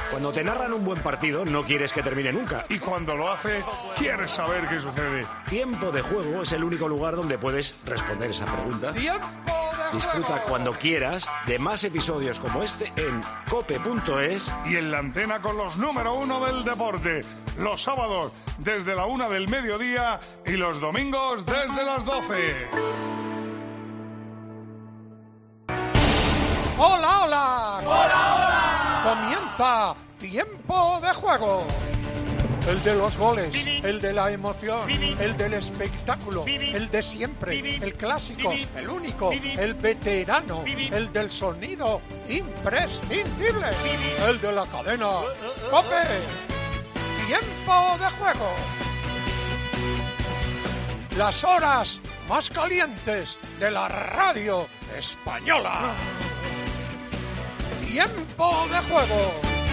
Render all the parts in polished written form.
Cuando te narran un buen partido, no quieres que termine nunca. Y cuando lo hace, quieres saber qué sucede. Tiempo de Juego es el único lugar donde puedes responder esa pregunta. Disfruta cuando quieras de más episodios como este en cope.es. Y en la antena con los número 1 del deporte. Los sábados desde la 1 del mediodía y los domingos desde las 12. ¡Hola, hola! ¡Hola, hola! Comienza Tiempo de Juego. El de los goles, el de la emoción, el del espectáculo, el de siempre, el clásico, el único, el veterano, el del sonido imprescindible, el de la cadena COPE. Tiempo de Juego. Las horas más calientes de la radio española. Tiempo de Juego.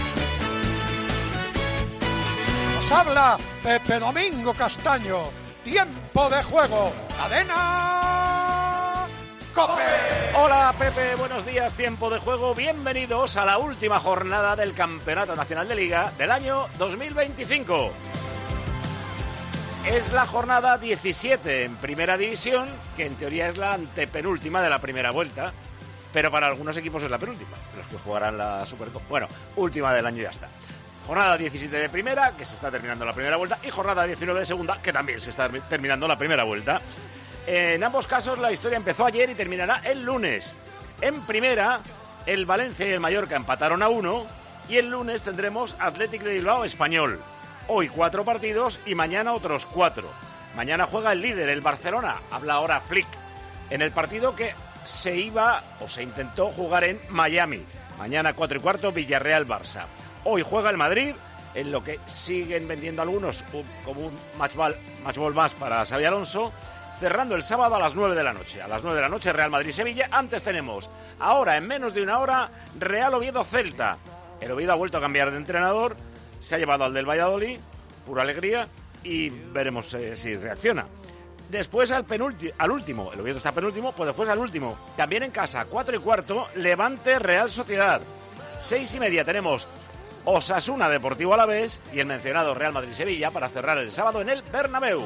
Nos habla Pepe Domingo Castaño. Tiempo de Juego. Cadena COPE. Hola Pepe, buenos días. Tiempo de Juego. Bienvenidos a la última jornada del Campeonato Nacional de Liga del año 2025. Es la jornada 17 en Primera División, que en teoría es la antepenúltima de la primera vuelta. Pero para algunos equipos es la penúltima, los que jugarán la Supercopa. Bueno, última del año y ya está. Jornada 17 de primera, que se está terminando la primera vuelta, y jornada 19 de segunda, que también se está terminando la primera vuelta. En ambos casos la historia empezó ayer y terminará el lunes. En primera, el Valencia y el Mallorca empataron a 1, y el lunes tendremos Athletic de Bilbao Español. Hoy 4 partidos y mañana otros 4. Mañana juega el líder, el Barcelona, habla ahora Flick, en el partido que se iba o se intentó jugar en Miami. Mañana 4:15 Villarreal-Barça. Hoy juega el Madrid, en lo que siguen vendiendo algunos como un matchball más para Xabi Alonso, cerrando el sábado a las 9 de la noche. A las 9 de la noche Real Madrid-Sevilla. Antes tenemos, ahora en menos de una hora, Real Oviedo-Celta. El Oviedo ha vuelto a cambiar de entrenador, se ha llevado al del Valladolid, pura alegría, y veremos si reacciona. Después al último, el Oviedo está penúltimo, pues después al último, también en casa, 4:15, Levante Real Sociedad. 6:30 tenemos Osasuna Deportivo Alavés y el mencionado Real Madrid-Sevilla para cerrar el sábado en el Bernabéu.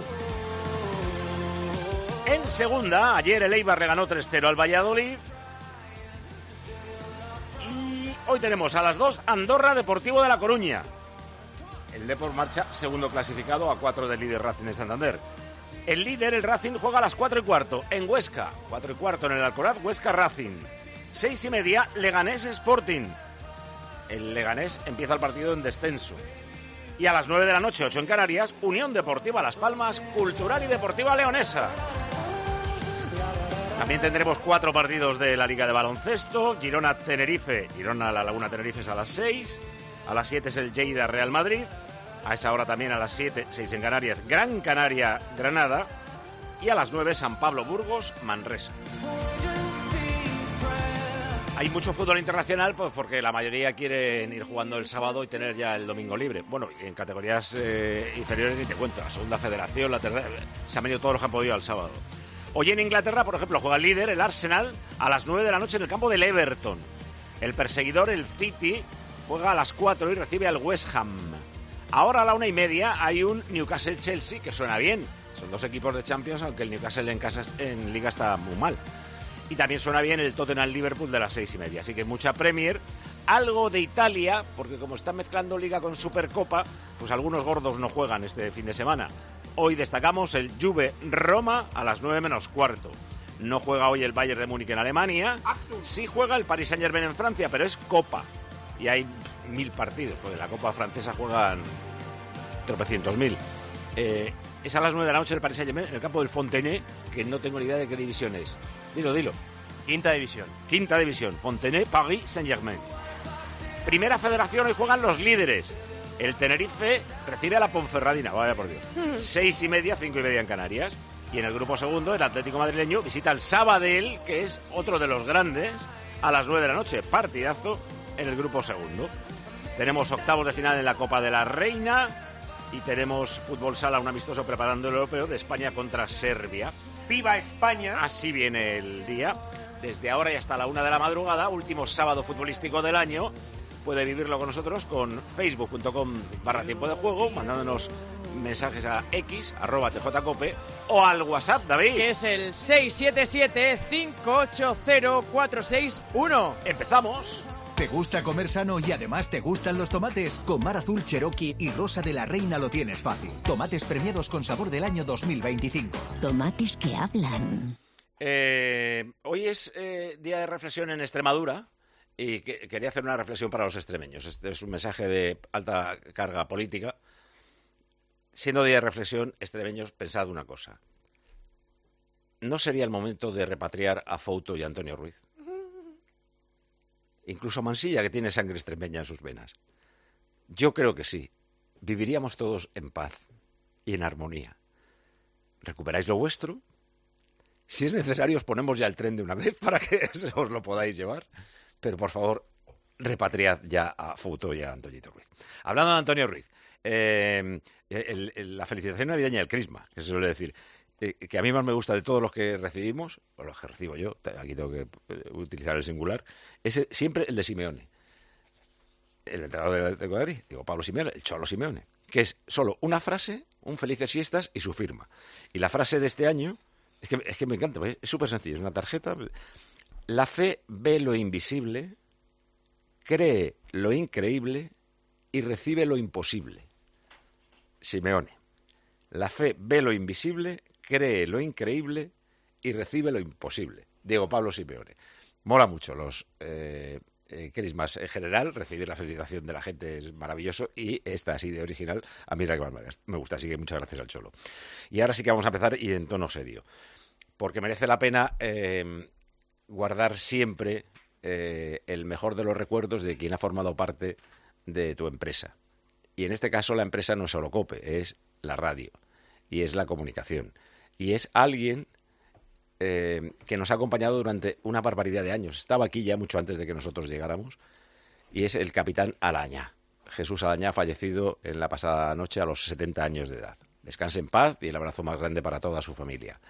En segunda, ayer el Eibar le ganó 3-0 al Valladolid. Y hoy tenemos a las 2 Andorra Deportivo de La Coruña. El Depor marcha segundo clasificado a 4 del líder Racing de Santander. El líder, el Racing, juega a las 4:15 en Huesca. 4:15 en el Alcoraz, Huesca Racing. 6:30, Leganés Sporting. El Leganés empieza el partido en descenso. Y a las 9 de la noche, 8 en Canarias, Unión Deportiva Las Palmas, Cultural y Deportiva Leonesa. También tendremos 4 partidos de la Liga de Baloncesto. Girona-Tenerife. Girona-La Laguna Tenerife es a las 6. A las 7 es el Lleida Real Madrid. A esa hora también a las 7, 6 en Canarias, Gran Canaria, Granada. Y a las 9, San Pablo, Burgos, Manresa. Hay mucho fútbol internacional pues porque la mayoría quieren ir jugando el sábado y tener ya el domingo libre. Bueno, en categorías inferiores ni te cuento. La segunda federación, la tercera, se han venido todos los que han podido al sábado. Hoy en Inglaterra, por ejemplo, juega el líder, el Arsenal, a las 9 de la noche en el campo del Everton. El perseguidor, el City, juega a las 4 y recibe al West Ham. Ahora a la 1:30 hay un Newcastle-Chelsea que suena bien. Son 2 equipos de Champions, aunque el Newcastle en casa en Liga está muy mal. Y también suena bien el Tottenham-Liverpool de las 6:30. Así que mucha Premier, algo de Italia, porque como están mezclando Liga con Supercopa, pues algunos gordos no juegan este fin de semana. Hoy destacamos el Juve-Roma a las 9:15. No juega hoy el Bayern de Múnich en Alemania. Sí juega el Paris Saint-Germain en Francia, pero es Copa. Y hay 1000 partidos, porque en la Copa Francesa juegan tropecientos mil. Es a las 9 de la noche el Paris Saint-Germain en el campo del Fontenay, que no tengo ni idea de qué división es. Dilo. Quinta división. Quinta división, Fontenay, Paris Saint-Germain. Primera federación, hoy juegan los líderes. El Tenerife recibe a la Ponferradina, vaya por Dios. 6:30, 5:30 en Canarias. Y en el grupo segundo, el Atlético madrileño visita al Sabadell, que es otro de los grandes, a las 9 de la noche. Partidazo en el grupo segundo. Tenemos octavos de final en la Copa de la Reina y tenemos fútbol sala, un amistoso preparando el europeo de España contra Serbia. ¡Viva España! Así viene el día. Desde ahora y hasta la 1 de la madrugada, último sábado futbolístico del año, puede vivirlo con nosotros con facebook.com/tiempo de juego, mandándonos mensajes a x, @tjcope, o al WhatsApp, David. Que es el 677-580-461. ¡Empezamos! ¿Te gusta comer sano y además te gustan los tomates? Con Mar Azul, Cherokee y Rosa de la Reina lo tienes fácil. Tomates premiados con sabor del año 2025. Tomates que hablan. Hoy es día de reflexión en Extremadura y quería hacer una reflexión para los extremeños. Este es un mensaje de alta carga política. Siendo día de reflexión, extremeños, pensad una cosa. ¿No sería el momento de repatriar a Fouto y a Antonio Ruiz? Incluso Mansilla, que tiene sangre extremeña en sus venas. Yo creo que sí. Viviríamos todos en paz y en armonía. ¿Recuperáis lo vuestro? Si es necesario, os ponemos ya el tren de una vez para que os lo podáis llevar. Pero, por favor, repatriad ya a Fouto y a Antoñito Ruiz. Hablando de Antonio Ruiz, la felicitación navideña, el crisma, que se suele decir, que a mí más me gusta de todos los que recibimos, o los que recibo yo, aquí tengo que utilizar el singular, es siempre el de Simeone. El entrenador de Madrid, digo Pablo Simeone, el Cholo Simeone, que es solo una frase, un felices fiestas y su firma. Y la frase de este año, es que me encanta, es súper sencillo, es una tarjeta. La fe ve lo invisible, cree lo increíble y recibe lo imposible. Simeone. La fe ve lo invisible, cree lo increíble y recibe lo imposible. Diego Pablo Simeone. Mola mucho los crismas en general, recibir la felicitación de la gente es maravilloso y esta así de original a mí es la que más me gusta, así que muchas gracias al Cholo. Y ahora sí que vamos a empezar y en tono serio, porque merece la pena guardar siempre el mejor de los recuerdos de quien ha formado parte de tu empresa. Y en este caso la empresa no es solo COPE, es la radio y es la comunicación. Y es alguien que nos ha acompañado durante una barbaridad de años. Estaba aquí ya mucho antes de que nosotros llegáramos. Y es el capitán Alañá. Jesús Alañá, fallecido en la pasada noche a los 70 años de edad. Descanse en paz y el abrazo más grande para toda su familia.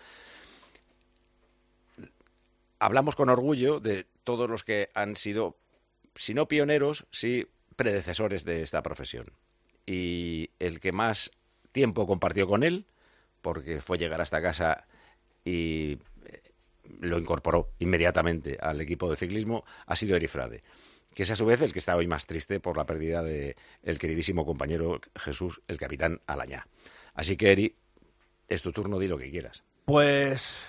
Hablamos con orgullo de todos los que han sido, si no pioneros, sí predecesores de esta profesión. Y el que más tiempo compartió con él, porque fue llegar a esta casa y lo incorporó inmediatamente al equipo de ciclismo, ha sido Eri Frade, que es a su vez el que está hoy más triste por la pérdida de el queridísimo compañero Jesús, el capitán Alañá. Así que, Eri, es tu turno, di lo que quieras. Pues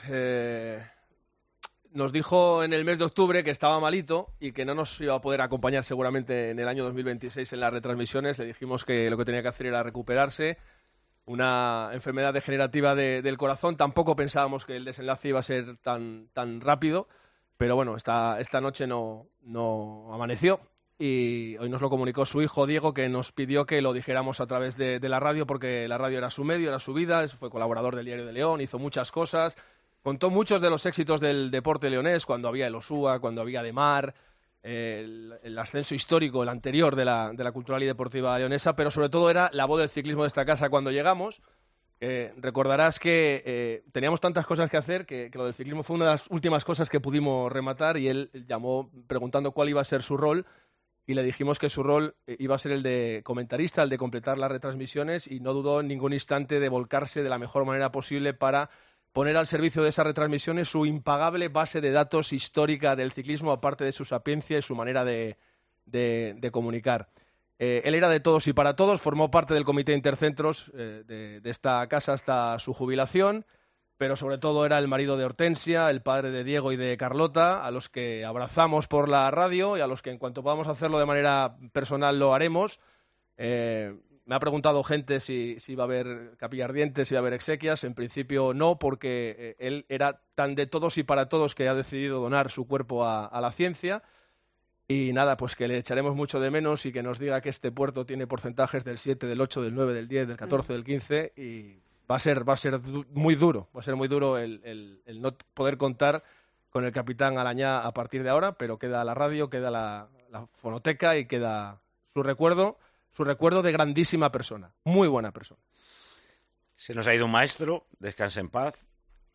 nos dijo en el mes de octubre que estaba malito y que no nos iba a poder acompañar seguramente en el año 2026 en las retransmisiones. Le dijimos que lo que tenía que hacer era recuperarse. Una enfermedad degenerativa del corazón. Tampoco pensábamos que el desenlace iba a ser tan rápido, pero bueno, esta noche no amaneció y hoy nos lo comunicó su hijo Diego, que nos pidió que lo dijéramos a través de la radio, porque la radio era su medio, era su vida. Fue colaborador del Diario de León, hizo muchas cosas, contó muchos de los éxitos del deporte leonés, cuando había el Osúa, cuando había De Mar, el ascenso histórico, el anterior de la cultural y deportiva leonesa, pero sobre todo era la voz del ciclismo de esta casa cuando llegamos. Recordarás que teníamos tantas cosas que hacer que lo del ciclismo fue una de las últimas cosas que pudimos rematar, y él llamó preguntando cuál iba a ser su rol y le dijimos que su rol iba a ser el de comentarista, el de completar las retransmisiones, y no dudó en ningún instante de volcarse de la mejor manera posible para poner al servicio de esas retransmisiones su impagable base de datos histórica del ciclismo, aparte de su sapiencia y su manera de comunicar. Él era de todos y para todos, formó parte del comité intercentros de esta casa hasta su jubilación, pero sobre todo era el marido de Hortensia, el padre de Diego y de Carlota, a los que abrazamos por la radio y a los que en cuanto podamos hacerlo de manera personal lo haremos. Me ha preguntado gente si iba a haber capilla ardiente, si iba a haber exequias. En principio no, porque él era tan de todos y para todos que ha decidido donar su cuerpo a la ciencia. Y nada, pues que le echaremos mucho de menos y que nos diga que este puerto tiene porcentajes del 7, del 8, del 9, del 10, del 14, del 15, y va a ser muy duro. Va a ser muy duro el no poder contar con el capitán Alañá a partir de ahora, pero queda la radio, queda la fonoteca y queda su recuerdo de grandísima persona, muy buena persona. Se nos ha ido un maestro, descanse en paz,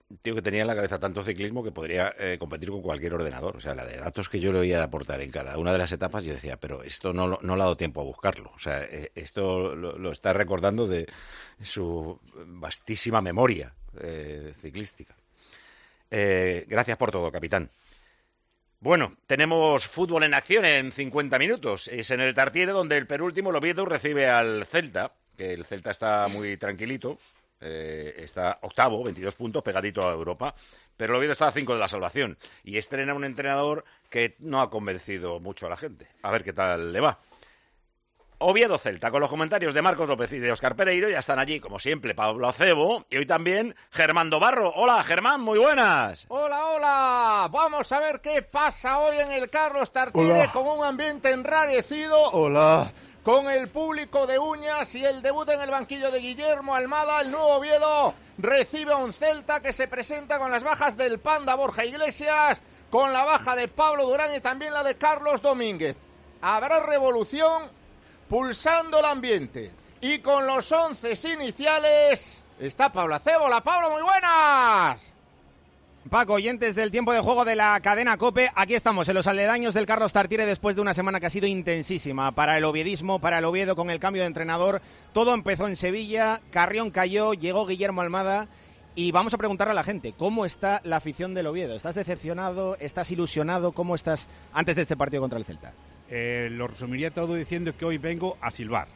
tío que tenía en la cabeza tanto ciclismo que podría competir con cualquier ordenador. O sea, la de datos que yo le oía aportar en cada una de las etapas, yo decía, pero esto no le ha dado tiempo a buscarlo. O sea, esto lo está recordando de su vastísima memoria ciclística. Gracias por todo, capitán. Bueno, tenemos fútbol en acción en 50 minutos. Es en el Tartiere donde el penúltimo, el Oviedo, recibe al Celta, que el Celta está muy tranquilito. Está octavo, 22 puntos, pegadito a Europa, pero el Oviedo está a 5 de la salvación y estrena un entrenador que no ha convencido mucho a la gente. A ver qué tal le va. Oviedo-Celta, con los comentarios de Marcos López y de Óscar Pereiro. Ya están allí, como siempre, Pablo Acebo y hoy también Germán Dobarro. Hola, Germán, muy buenas. Hola, hola. Vamos a ver qué pasa hoy en el Carlos Tartiere con un ambiente enrarecido. Hola. Con el público de uñas y el debut en el banquillo de Guillermo Almada. El nuevo Oviedo recibe a un Celta que se presenta con las bajas del Panda Borja Iglesias, con la baja de Pablo Durán y también la de Carlos Domínguez. Habrá revolución, pulsando el ambiente. Y con los 11 iniciales está Pablo Acebo. Hola, Pablo, muy buenas. Paco, oyentes del tiempo de juego de la cadena COPE, aquí estamos en los aledaños del Carlos Tartiere después de una semana que ha sido intensísima para el oviedismo, para el Oviedo con el cambio de entrenador. Todo empezó en Sevilla, Carrión cayó, llegó Guillermo Almada y vamos a preguntarle a la gente, ¿cómo está la afición del Oviedo? ¿Estás decepcionado? ¿Estás ilusionado? ¿Cómo estás antes de este partido contra el Celta? Lo resumiría todo diciendo que hoy vengo a silbar.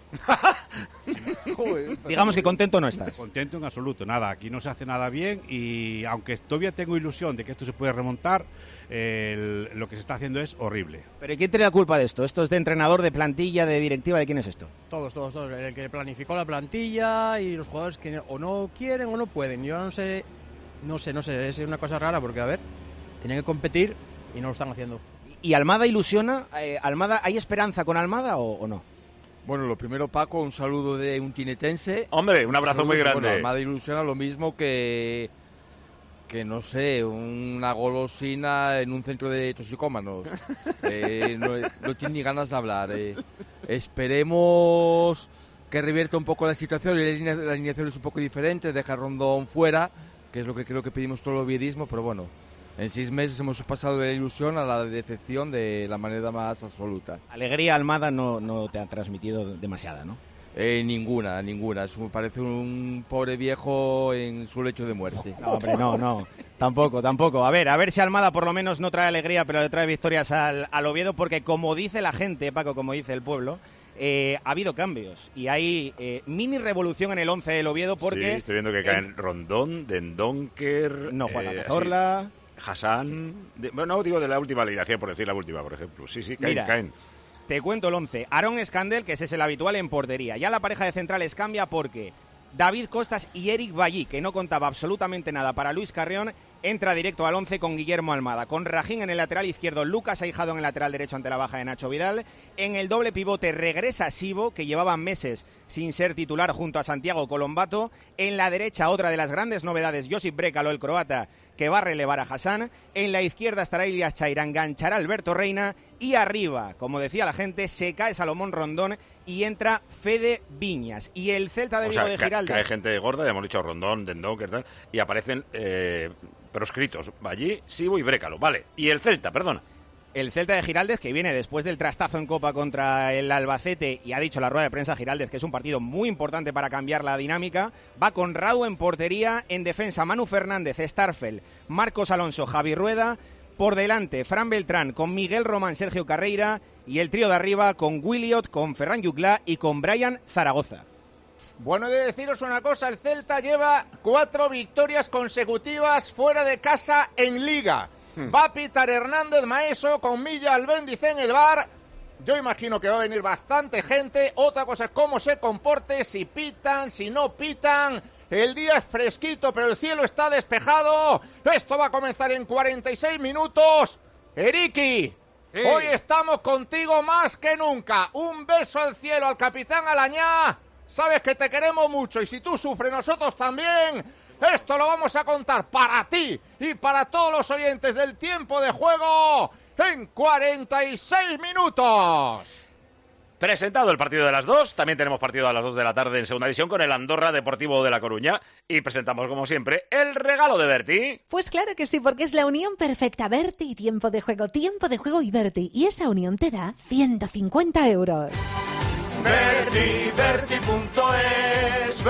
Joder. Digamos que contento no estás. Contento en absoluto, nada, aquí no se hace nada bien y aunque todavía tengo ilusión de que esto se puede remontar, lo que se está haciendo es horrible. ¿Pero quién tiene la culpa de esto? ¿Esto es de entrenador, de plantilla, de directiva? ¿De quién es esto? Todos. El que planificó la plantilla y los jugadores que o no quieren o no pueden. Yo no sé, es una cosa rara porque, a ver, tienen que competir y no lo están haciendo. ¿Y Almada ilusiona? ¿Almada, hay esperanza con Almada o no? Bueno, lo primero, Paco, un saludo de un tinetense. Hombre, un abrazo muy grande. Bueno, Almada ilusiona lo mismo que no sé, una golosina en un centro de toxicómanos. No tiene ni ganas de hablar. Esperemos que revierta un poco la situación. La alineación es un poco diferente, deja a Rondón fuera, que es lo que creo que pedimos todo el oviedismo, pero bueno. En 6 meses hemos pasado de la ilusión a la decepción de la manera más absoluta. Alegría Almada no te ha transmitido demasiada, ¿no? Ninguna. Parece un pobre viejo en su lecho de muerte. No, hombre, no. Tampoco. A ver si Almada por lo menos no trae alegría, pero le trae victorias al Oviedo, porque como dice la gente, Paco, como dice el pueblo, ha habido cambios y hay mini revolución en el 11 del Oviedo porque... Sí, estoy viendo que caen Rondón, Dendonker... No juega Cazorla... Sí. Hassan, no digo de la última alineación, por decir la última, por ejemplo. Sí, caen. Te cuento el 11. Aarón Escandel, que ese es el habitual en portería. Ya la pareja de centrales cambia porque David Costas y Eric Ballí, que no contaba absolutamente nada para Luis Carrión, entra directo al 11 con Guillermo Almada. Con Rajín en el lateral izquierdo, Lucas Ahijado en el lateral derecho ante la baja de Nacho Vidal. En el doble pivote regresa Sibo, que llevaba meses sin ser titular junto a Santiago Colombato. En la derecha, otra de las grandes novedades, Josip Brekalo, el croata, que va a relevar a Hassan. En la izquierda estará Ilias Chaira, enganchará Alberto Reina. Y arriba, como decía la gente, se cae Salomón Rondón y entra Fede Viñas. Y el Celta de Vigo de Giraldes. Cae gente gorda, ya hemos dicho Rondón, Dendón, tal, y aparecen proscritos Ballí, Sibo y Brécalo. Vale, y el Celta, perdona. El Celta de Giraldez, que viene después del trastazo en Copa contra el Albacete, y ha dicho en la rueda de prensa Giraldez que es un partido muy importante para cambiar la dinámica, va con Radu en portería, en defensa Manu Fernández, Starfel, Marcos Alonso, Javi Rueda, por delante Fran Beltrán con Miguel Román, Sergio Carreira, y el trío de arriba con Williot, con Ferran Yuclá y con Brian Zaragoza. Bueno, he de deciros una cosa, el Celta lleva 4 victorias consecutivas fuera de casa en Liga. Va a pitar Hernández Maeso con Milla Albéndice en el bar. Yo imagino que va a venir bastante gente. Otra cosa es cómo se comporte, si pitan, si no pitan. El día es fresquito, pero el cielo está despejado. Esto va a comenzar en 46 minutos. Eriki, hoy estamos contigo más que nunca. Un beso al cielo al capitán Alañá. Sabes que te queremos mucho y si tú sufres, nosotros también. Esto lo vamos a contar para ti y para todos los oyentes del tiempo de juego en 46 minutos. Presentado el partido de las 2, también tenemos partido a las 2 de la tarde en segunda división con el Andorra Deportivo de La Coruña. Y presentamos, como siempre, el regalo de Berti. Pues claro que sí, porque es la unión perfecta. Berti, tiempo de juego y Berti. Y esa unión te da 150 euros. Berti, Berti.es,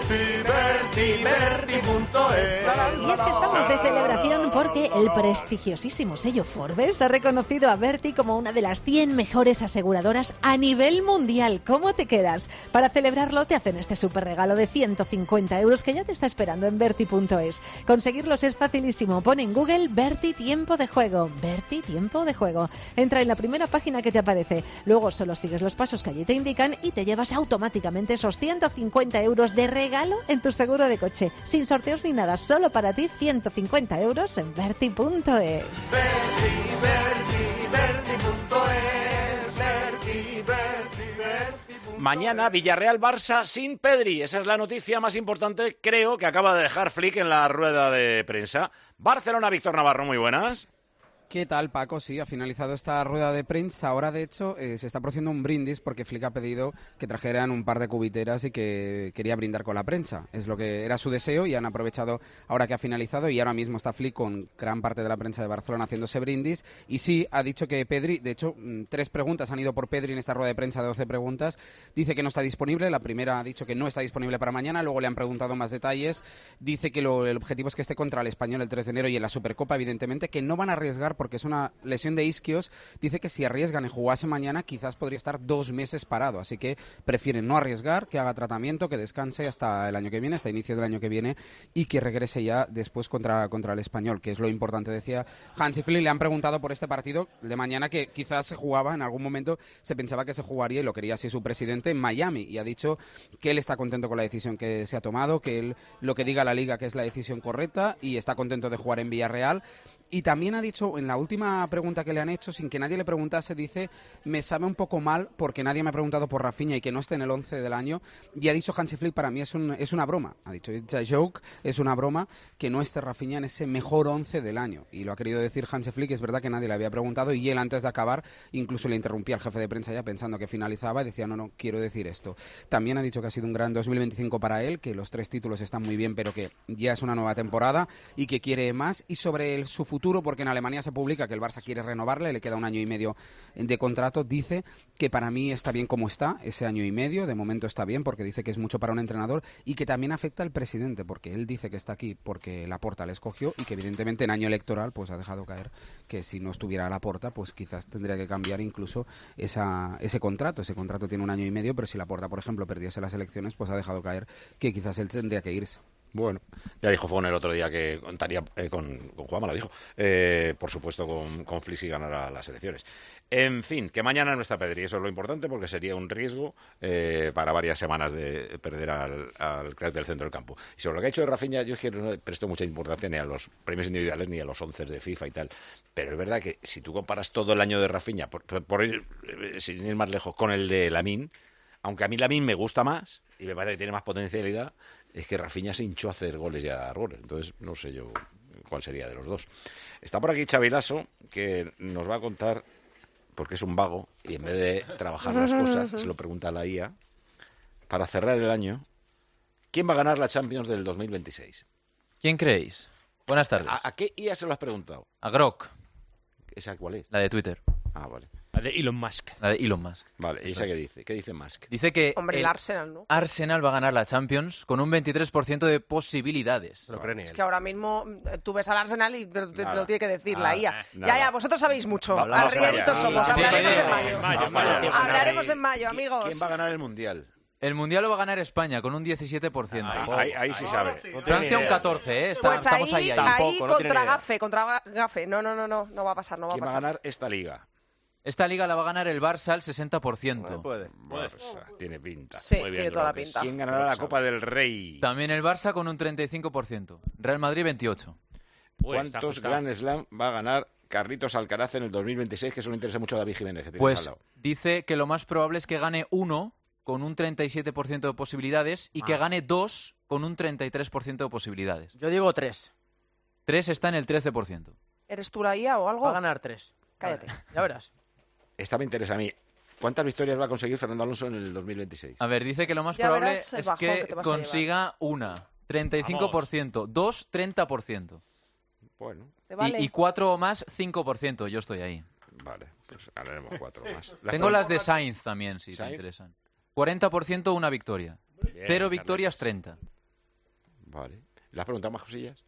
Berti.es. Y es que estamos de celebración porque el prestigiosísimo sello Forbes ha reconocido a Berti como una de las 100 mejores aseguradoras a nivel mundial. ¿Cómo te quedas? Para celebrarlo te hacen este súper regalo de 150 euros que ya te está esperando en Berti.es. Conseguirlos es facilísimo. Pon en Google Berti Tiempo de Juego. Berti Tiempo de Juego. Entra en la primera página que te aparece. Luego solo sigues los pasos que allí te indican y te llevas automáticamente esos 150 euros de regalo en tu seguro de coche. Sin sorteos ni nada, solo para ti 150 euros en Berti.es. Mañana Villarreal-Barça sin Pedri. Esa es la noticia más importante, creo, que acaba de dejar Flick en la rueda de prensa. Barcelona, Víctor Navarro, muy buenas. ¿Qué tal, Paco? Sí, ha finalizado esta rueda de prensa. Ahora, de hecho, se está produciendo un brindis porque Flick ha pedido que trajeran un par de cubiteras y que quería brindar con la prensa. Es lo que era su deseo y han aprovechado ahora que ha finalizado y ahora mismo está Flick con gran parte de la prensa de Barcelona haciéndose brindis. Y sí, ha dicho que Pedri, de hecho, 3 preguntas han ido por Pedri en esta rueda de prensa de 12 preguntas. Dice que no está disponible. La primera ha dicho que no está disponible para mañana. Luego le han preguntado más detalles. Dice que el objetivo es que esté contra el Español el 3 de enero y en la Supercopa, evidentemente, que no van a arriesgar porque es una lesión de isquios. Dice que si arriesgan y jugase mañana quizás podría estar 2 meses parado, así que prefieren no arriesgar, que haga tratamiento, que descanse hasta el año que viene, hasta inicio del año que viene y que regrese ya después contra el Español, que es lo importante. Decía Hansi Flick, le han preguntado por este partido de mañana que quizás se jugaba, en algún momento se pensaba que se jugaría y lo quería así su presidente en Miami y ha dicho que él está contento con la decisión que se ha tomado, que él lo que diga la Liga que es la decisión correcta y está contento de jugar en Villarreal. Y también ha dicho, en la última pregunta que le han hecho, sin que nadie le preguntase, dice, me sabe un poco mal porque nadie me ha preguntado por Rafinha y que no esté en el 11 del año. Y ha dicho Hansi Flick, para mí es una broma. Ha dicho, it's a joke, es una broma que no esté Rafinha en ese mejor 11 del año. Y lo ha querido decir Hansi Flick, es verdad que nadie le había preguntado y él antes de acabar incluso le interrumpía al jefe de prensa ya pensando que finalizaba y decía, no, quiero decir esto. También ha dicho que ha sido un gran 2025 para él, que los 3 títulos están muy bien, pero que ya es una nueva temporada y que quiere más. Y sobre su futuro, porque en Alemania se publica que el Barça quiere renovarle, le queda 1 año y medio de contrato, dice que para mí está bien como está, ese año y medio, de momento está bien porque dice que es mucho para un entrenador y que también afecta al presidente porque él dice que está aquí porque Laporta le escogió y que evidentemente en año electoral pues ha dejado caer que si no estuviera Laporta pues quizás tendría que cambiar incluso ese contrato. Ese contrato tiene 1 año y medio, pero si Laporta, por ejemplo, perdiese las elecciones pues ha dejado caer que quizás él tendría que irse. Bueno, ya dijo Fon el otro día que contaría con Juanma, lo dijo, por supuesto con Flick si ganara las elecciones. En fin, que mañana no está Pedri, eso es lo importante porque sería un riesgo para varias semanas de perder al crack del centro del campo. Y sobre lo que ha hecho de Rafinha, yo es que no presto mucha importancia ni a los premios individuales ni a los 11 de FIFA y tal, pero es verdad que si tú comparas todo el año de Rafinha, por ir, sin ir más lejos, con el de Lamine, aunque a mí Lamine me gusta más y me parece que tiene más potencialidad, es que Rafinha se hinchó a hacer goles y a dar goles. Entonces, no sé yo cuál sería de los dos. Está por aquí Xavi Lasso, que nos va a contar, porque es un vago, y en vez de trabajar las cosas, se lo pregunta a la IA, para cerrar el año, ¿quién va a ganar la Champions del 2026? ¿Quién creéis? Buenas tardes. ¿A qué IA se lo has preguntado? A Grok. ¿Esa cuál es? La de Twitter. Ah, vale. La de Elon Musk. La de Elon Musk. Vale, ¿y esa qué dice? ¿Qué dice Musk? Dice que Hombre, el Arsenal, ¿no? Arsenal va a ganar la Champions con un 23% de posibilidades. Es que ahora mismo tú ves al Arsenal y te lo tiene que decir la IA. Nada. Ya, vosotros sabéis mucho. Vamos Arrieritos somos. Hablaremos en mayo. Hablaremos en mayo, ¿Quién amigos. va a ganar el Mundial? El Mundial lo va a ganar España con un 17%. Ahí sí sabe. Francia un 14%, ¿eh? Pues Estamos ahí. Ahí contra Gafe. No va a pasar, no va a ¿Quién va a pasar. ganar esta liga? Esta liga la va a ganar el Barça al 60%. Barça, tiene pinta. Sí, Muy bien, tiene toda la López. pinta. ¿Quién ganará la Copa del Rey? También el Barça con un 35%. Real Madrid 28%. ¿Cuántos Grand Slam va a ganar Carlitos Alcaraz en el 2026? Que eso le interesa mucho a David Jiménez. Que tienes al Pues lado. dice que lo más probable es que gane 1 con un 37% de posibilidades y que gane 2 con un 33% de posibilidades. Yo digo 3. 3 está en el 13%. ¿Eres tú la IA o algo? Va a ganar 3. Cállate. Ya verás. Esta me interesa a mí. ¿Cuántas victorias va a conseguir Fernando Alonso en el 2026? A ver, dice que lo más Ya probable verás el es bajón que que te vas a consiga una, 35%, 2, 30%. Bueno. Te vale. Y 4 o más, 5%. Yo estoy ahí. Vale, pues ganaremos 4 más. Tengo las de Sainz también, si te ¿Sainz? interesan. 40% una victoria. Bien, 0 victorias, 30. Vale. ¿Le has preguntado más cosillas?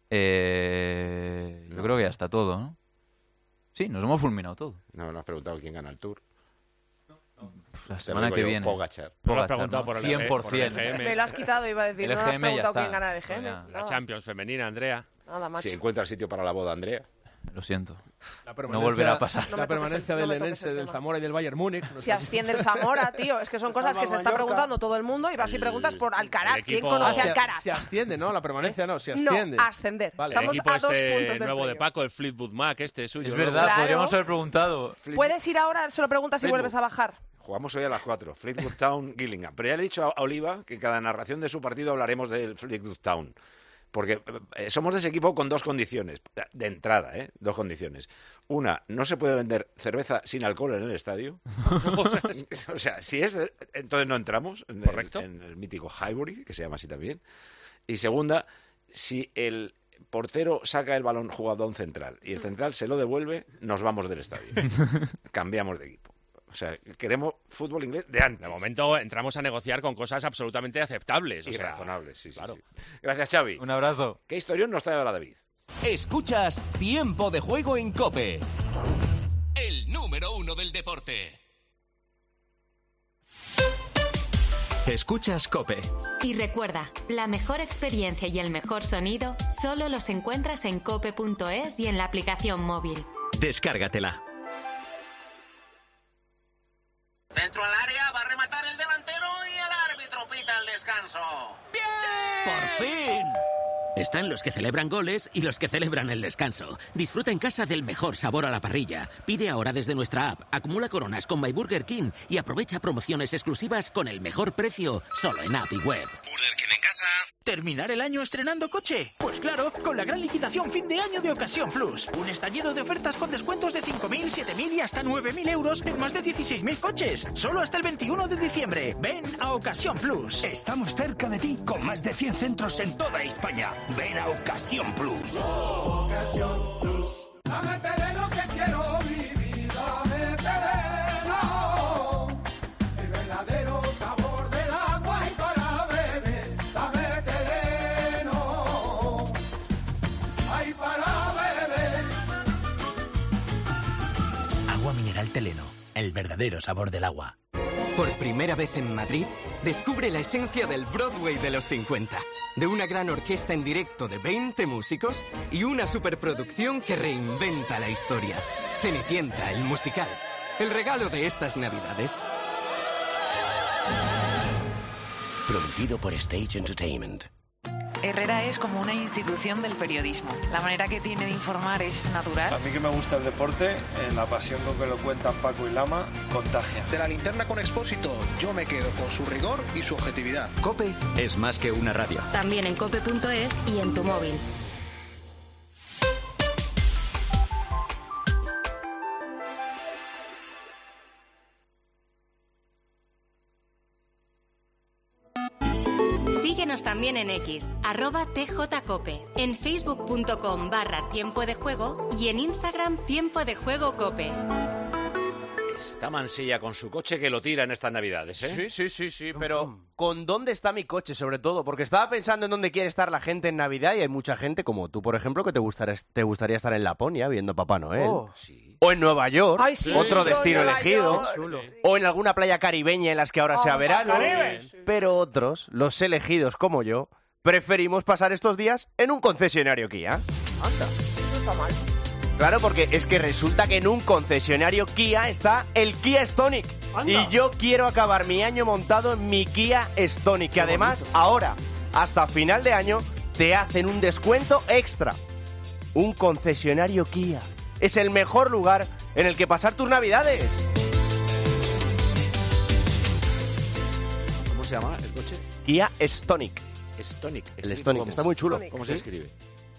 Yo creo que ya está todo, ¿no? Sí, nos hemos fulminado todo. No, no has preguntado quién gana el Tour. La Te semana lo que digo yo, viene. Pogacar. No lo has preguntado por el 100%. Me lo has quitado, iba a decir. El No me has EGM ya preguntado está. quién gana el EGM. Ya. La Champions femenina, Andrea. Nada, macho. Si encuentra sitio para la boda, Andrea. Lo siento. La No volverá a pasar. La permanencia del Lenense, del Zamora y del Bayern Múnich. Si asciende el Zamora, tío, es que son cosas que se está preguntando todo el mundo y vas y preguntas por Alcaraz. ¿Quién conoce a Alcaraz? Si asciende, ¿no? La permanencia no, si No, asciende. ascender. Vale. Estamos el equipo a 2 puntos del nuevo de playoff. Paco, el Fleetwood Mac, suyo. Es verdad, Claro. podríamos haber preguntado. Puedes ir ahora, se lo preguntas y Fleetwood. vuelves a bajar. Jugamos hoy a las 4. Fleetwood Town, Gillingham. Pero ya le he dicho a Oliva que en cada narración de su partido hablaremos del Fleetwood Town. Porque somos de ese equipo con 2 condiciones. De entrada, 2 condiciones. Una, no se puede vender cerveza sin alcohol en el estadio. O sea, si es... Entonces no entramos en Correcto. en el mítico Highbury, que se llama así también. Y segunda, si el portero saca el balón jugado a un central y el central se lo devuelve, nos vamos del estadio. Cambiamos de equipo. O sea, queremos fútbol inglés de antes. De momento entramos a negociar con cosas absolutamente aceptables. Y o sea, razonables, sí, claro. sí. Gracias, Xavi. Un abrazo. ¿Qué historión nos trae ahora David? Escuchas Tiempo de Juego en COPE. El número 1 del deporte. Escuchas COPE. Y recuerda, la mejor experiencia y el mejor sonido solo los encuentras en cope.es y en la aplicación móvil. Descárgatela. Dentro al área va a rematar el delantero y el árbitro pita el descanso. ¡Por fin! Están los que celebran goles y los que celebran el descanso. Disfruta en casa del mejor sabor a la parrilla. Pide ahora desde nuestra app, acumula coronas con My Burger King y aprovecha promociones exclusivas con el mejor precio solo en app y web. Burger King en casa. ¿Terminar el año estrenando coche? Pues claro, con la gran liquidación fin de año de Ocasión Plus. Un estallido de ofertas con descuentos de 5.000, 7.000 y hasta 9.000 euros en más de 16.000 coches. Solo hasta el 21 de diciembre. Ven a Ocasión Plus. Estamos cerca de ti con más de 100 centros en toda España. Ven a Ocasión Plus. Ocasión Plus. Dame terreno que quiero vivir, dame terreno. El verdadero sabor del agua y para beber, dame terreno. Ay, para beber. Agua mineral Teleno, el verdadero sabor del agua. Por primera vez en Madrid, descubre la esencia del Broadway de los 50. De una gran orquesta en directo de 20 músicos y una superproducción que reinventa la historia. Cenicienta, el musical. El regalo de estas Navidades. Producido por Stage Entertainment. Herrera es como una institución del periodismo. La manera que tiene de informar es natural. A mí que me gusta el deporte, la pasión con que lo cuentan Paco y Lama, contagia. De la linterna con Expósito, yo me quedo con su rigor y su objetividad. COPE es más que una radio. También en cope.es y en tu móvil. Síguenos también en X, @tjcope, en facebook.com/tiempo de juego y en Instagram Tiempo de Juego Cope. Está Mansilla con su coche que lo tira en estas Navidades, ¿eh? Sí, pero ¿con dónde está mi coche, sobre todo? Porque estaba pensando en dónde quiere estar la gente en Navidad y hay mucha gente como tú, por ejemplo, que te gustaría estar en Laponia viendo a Papá Noel. Oh. O en Nueva York, Ay, sí, otro sí, destino Nueva elegido. York. O en alguna playa caribeña en las que ahora sea verano. Caribe. Pero otros, los elegidos como yo, preferimos pasar estos días en un concesionario Kia. Anda, no está mal. Claro, porque es que resulta que en un concesionario Kia está el Kia Stonic. Anda. Y yo quiero acabar mi año montado en mi Kia Stonic, que además ahora, hasta final de año, te hacen un descuento extra. Un concesionario Kia. Es el mejor lugar en el que pasar tus Navidades. ¿Cómo se llama el coche? Kia Stonic. Stonic. El Stonic, está muy chulo. ¿Cómo se escribe?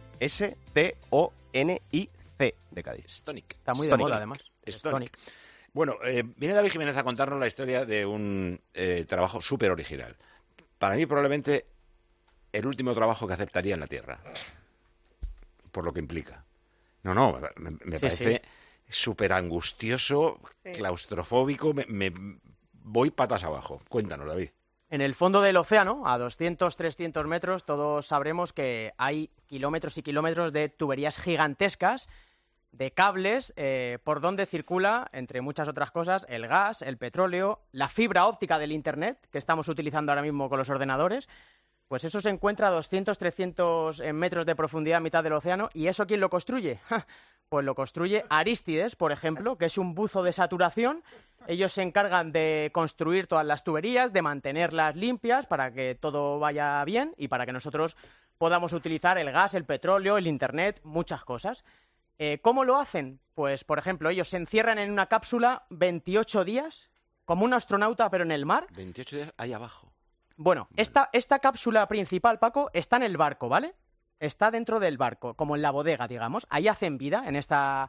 S-T-O-N-I-C de Cádiz. Stonic. Está muy de Stonic. moda, además. Stonic. Bueno, viene David Jiménez a contarnos la historia de un trabajo súper original. Para mí, probablemente, el último trabajo que aceptaría en la Tierra. Por lo que implica. No, me parece súper angustioso, claustrofóbico. Me voy patas abajo. Cuéntanos, David. En el fondo del océano, a 200, 300 metros, todos sabremos que hay kilómetros y kilómetros de tuberías gigantescas, de cables, por donde circula, entre muchas otras cosas, el gas, el petróleo, la fibra óptica del Internet, que estamos utilizando ahora mismo con los ordenadores. Pues eso se encuentra a 200, 300 metros de profundidad a mitad del océano. ¿Y eso quién lo construye? Pues lo construye Arístides, por ejemplo, que es un buzo de saturación. Ellos se encargan de construir todas las tuberías, de mantenerlas limpias para que todo vaya bien y para que nosotros podamos utilizar el gas, el petróleo, el Internet, muchas cosas. ¿Cómo lo hacen? Pues, por ejemplo, ellos se encierran en una cápsula 28 días, como un astronauta, pero en el mar. 28 días ahí abajo. Bueno, esta cápsula principal, Paco, está en el barco, ¿vale? Está dentro del barco, como en la bodega, digamos. Ahí hacen vida en esta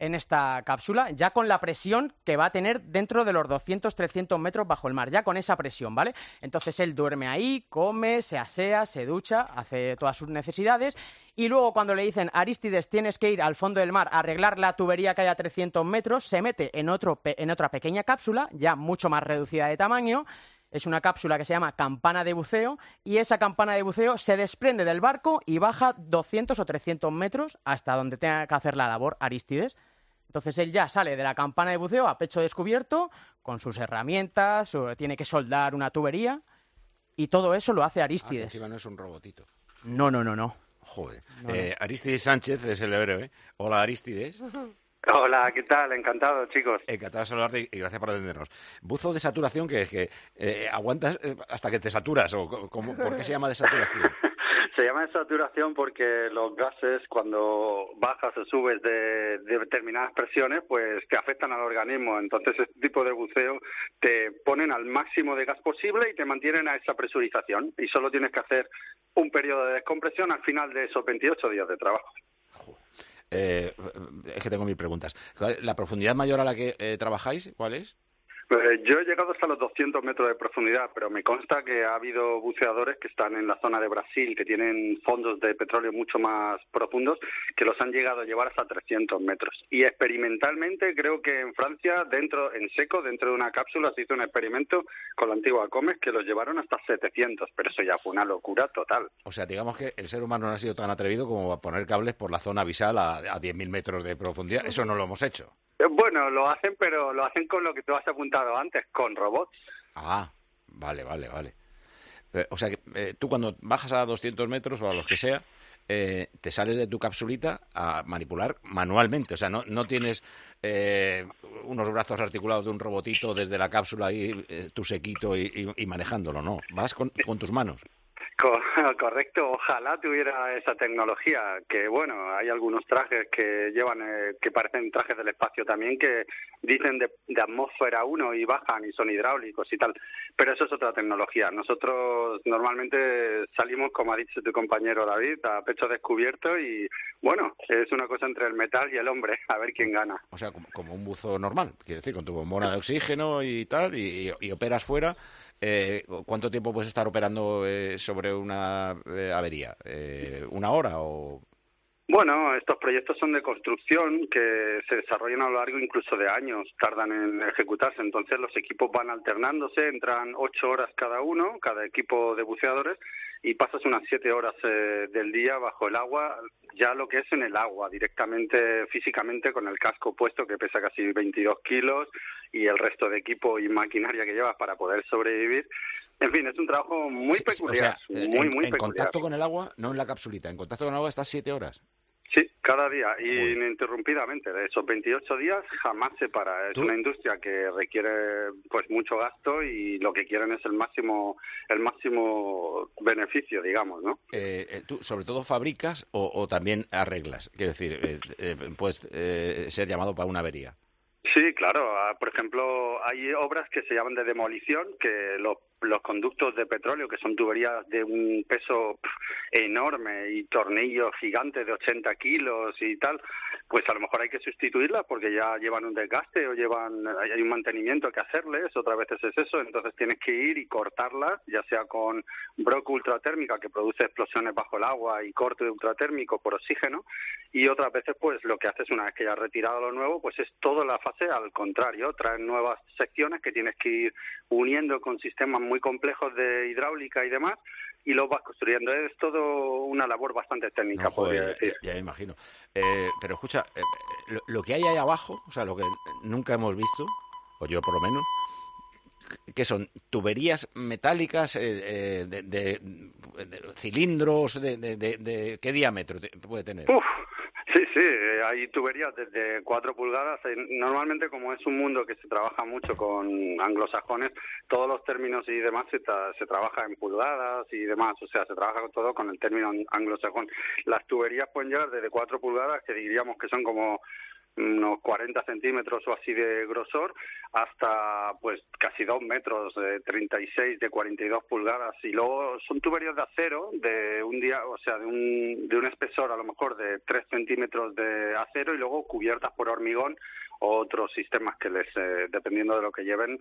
cápsula, ya con la presión que va a tener dentro de los 200, 300 metros bajo el mar, ya con esa presión, ¿vale? Entonces él duerme ahí, come, se asea, se ducha, hace todas sus necesidades y luego cuando le dicen Arístides tienes que ir al fondo del mar a arreglar la tubería que hay a 300 metros, se mete en otra pequeña cápsula, ya mucho más reducida de tamaño. Es una cápsula que se llama campana de buceo y esa campana de buceo se desprende del barco y baja 200 o 300 metros hasta donde tenga que hacer la labor Arístides. Entonces él ya sale de la campana de buceo a pecho descubierto con sus herramientas, tiene que soldar una tubería y todo eso lo hace Arístides. Encima no es un robotito. No. Joder. No. Aristides Sánchez es el héroe. Hola, Arístides. Hola, ¿qué tal? Encantado, chicos. Encantado de saludarte y gracias por atendernos. Buzo de saturación, que es que aguantas hasta que te saturas, o ¿por qué se llama de saturación? Se llama de saturación porque los gases, cuando bajas o subes de determinadas presiones, pues te afectan al organismo. Entonces, este tipo de buceo te ponen al máximo de gas posible y te mantienen a esa presurización. Y solo tienes que hacer un periodo de descompresión al final de esos 28 días de trabajo. Es que tengo mil preguntas. ¿La profundidad mayor a la que trabajáis, cuál es? Yo he llegado hasta los 200 metros de profundidad, pero me consta que ha habido buceadores que están en la zona de Brasil, que tienen fondos de petróleo mucho más profundos, que los han llegado a llevar hasta 300 metros. Y experimentalmente creo que en Francia, en seco, dentro de una cápsula, se hizo un experimento con la antigua Comes que los llevaron hasta 700, pero eso ya fue una locura total. O sea, digamos que el ser humano no ha sido tan atrevido como a poner cables por la zona abisal a 10.000 metros de profundidad. Eso no lo hemos hecho. Bueno, lo hacen, pero lo hacen con lo que tú has apuntado antes, con robots. Ah, vale. O sea, que tú cuando bajas a 200 metros o a los que sea, te sales de tu capsulita a manipular manualmente. O sea, no tienes unos brazos articulados de un robotito desde la cápsula ahí, tu sequito y manejándolo, no. Vas con tus manos. Correcto, ojalá tuviera esa tecnología, que bueno, hay algunos trajes que llevan, que parecen trajes del espacio también, que dicen de atmósfera 1 y bajan y son hidráulicos y tal, pero eso es otra tecnología. Nosotros normalmente salimos, como ha dicho tu compañero David, a pecho descubierto y bueno, es una cosa entre el metal y el hombre, a ver quién gana. O sea, como un buzo normal, quiero decir, con tu bombona de oxígeno y tal, y operas fuera. ¿Cuánto tiempo puedes estar operando sobre una avería? ¿Una hora o...? Bueno, estos proyectos son de construcción que se desarrollan a lo largo incluso de años, tardan en ejecutarse, entonces los equipos van alternándose, entran 8 horas cada uno, cada equipo de buceadores, y pasas unas 7 horas del día bajo el agua, ya lo que es en el agua, directamente, físicamente, con el casco puesto que pesa casi 22 kilos y el resto de equipo y maquinaria que llevas para poder sobrevivir. En fin, es un trabajo muy peculiar, o sea, muy en peculiar. Contacto con el agua, no en la capsulita, en contacto con el agua estás 7 horas. Sí, cada día, ininterrumpidamente. De esos 28 días jamás se para. Es una industria que requiere pues mucho gasto y lo que quieren es el máximo beneficio, digamos, ¿no? ¿Tú sobre todo fabricas o también arreglas? Quiero decir, puedes ser llamado para una avería. Sí, claro. Por ejemplo, hay obras que se llaman de demolición, que los los conductos de petróleo, que son tuberías de un peso enorme y tornillos gigantes de 80 kilos y tal, pues a lo mejor hay que sustituirlas porque ya llevan un desgaste o hay un mantenimiento que hacerles, otras veces es eso, entonces tienes que ir y cortarlas, ya sea con broco ultratérmica que produce explosiones bajo el agua y corte ultratérmico por oxígeno, y otras veces pues lo que haces una vez que ya has retirado lo nuevo, pues es toda la fase al contrario, traen nuevas secciones que tienes que ir uniendo con sistemas muy complejos de hidráulica y demás, y los vas construyendo. Es todo una labor bastante técnica, No, joder, podría decir. ya me imagino. Pero escucha, lo que hay ahí abajo, o sea, lo que nunca hemos visto, o yo por lo menos, que son tuberías metálicas de cilindros, de ¿qué diámetro puede tener? Sí, hay tuberías desde 4 pulgadas. Normalmente, como es un mundo que se trabaja mucho con anglosajones, todos los términos y demás se trabaja en pulgadas y demás. O sea, se trabaja todo con el término anglosajón. Las tuberías pueden llegar desde 4 pulgadas, que diríamos que son como unos 40 centímetros o así de grosor, hasta pues casi 2 metros, de 36, de 42 pulgadas, y luego son tuberías de acero, de un espesor a lo mejor de 3 centímetros de acero, y luego cubiertas por hormigón o otros sistemas que dependiendo de lo que lleven,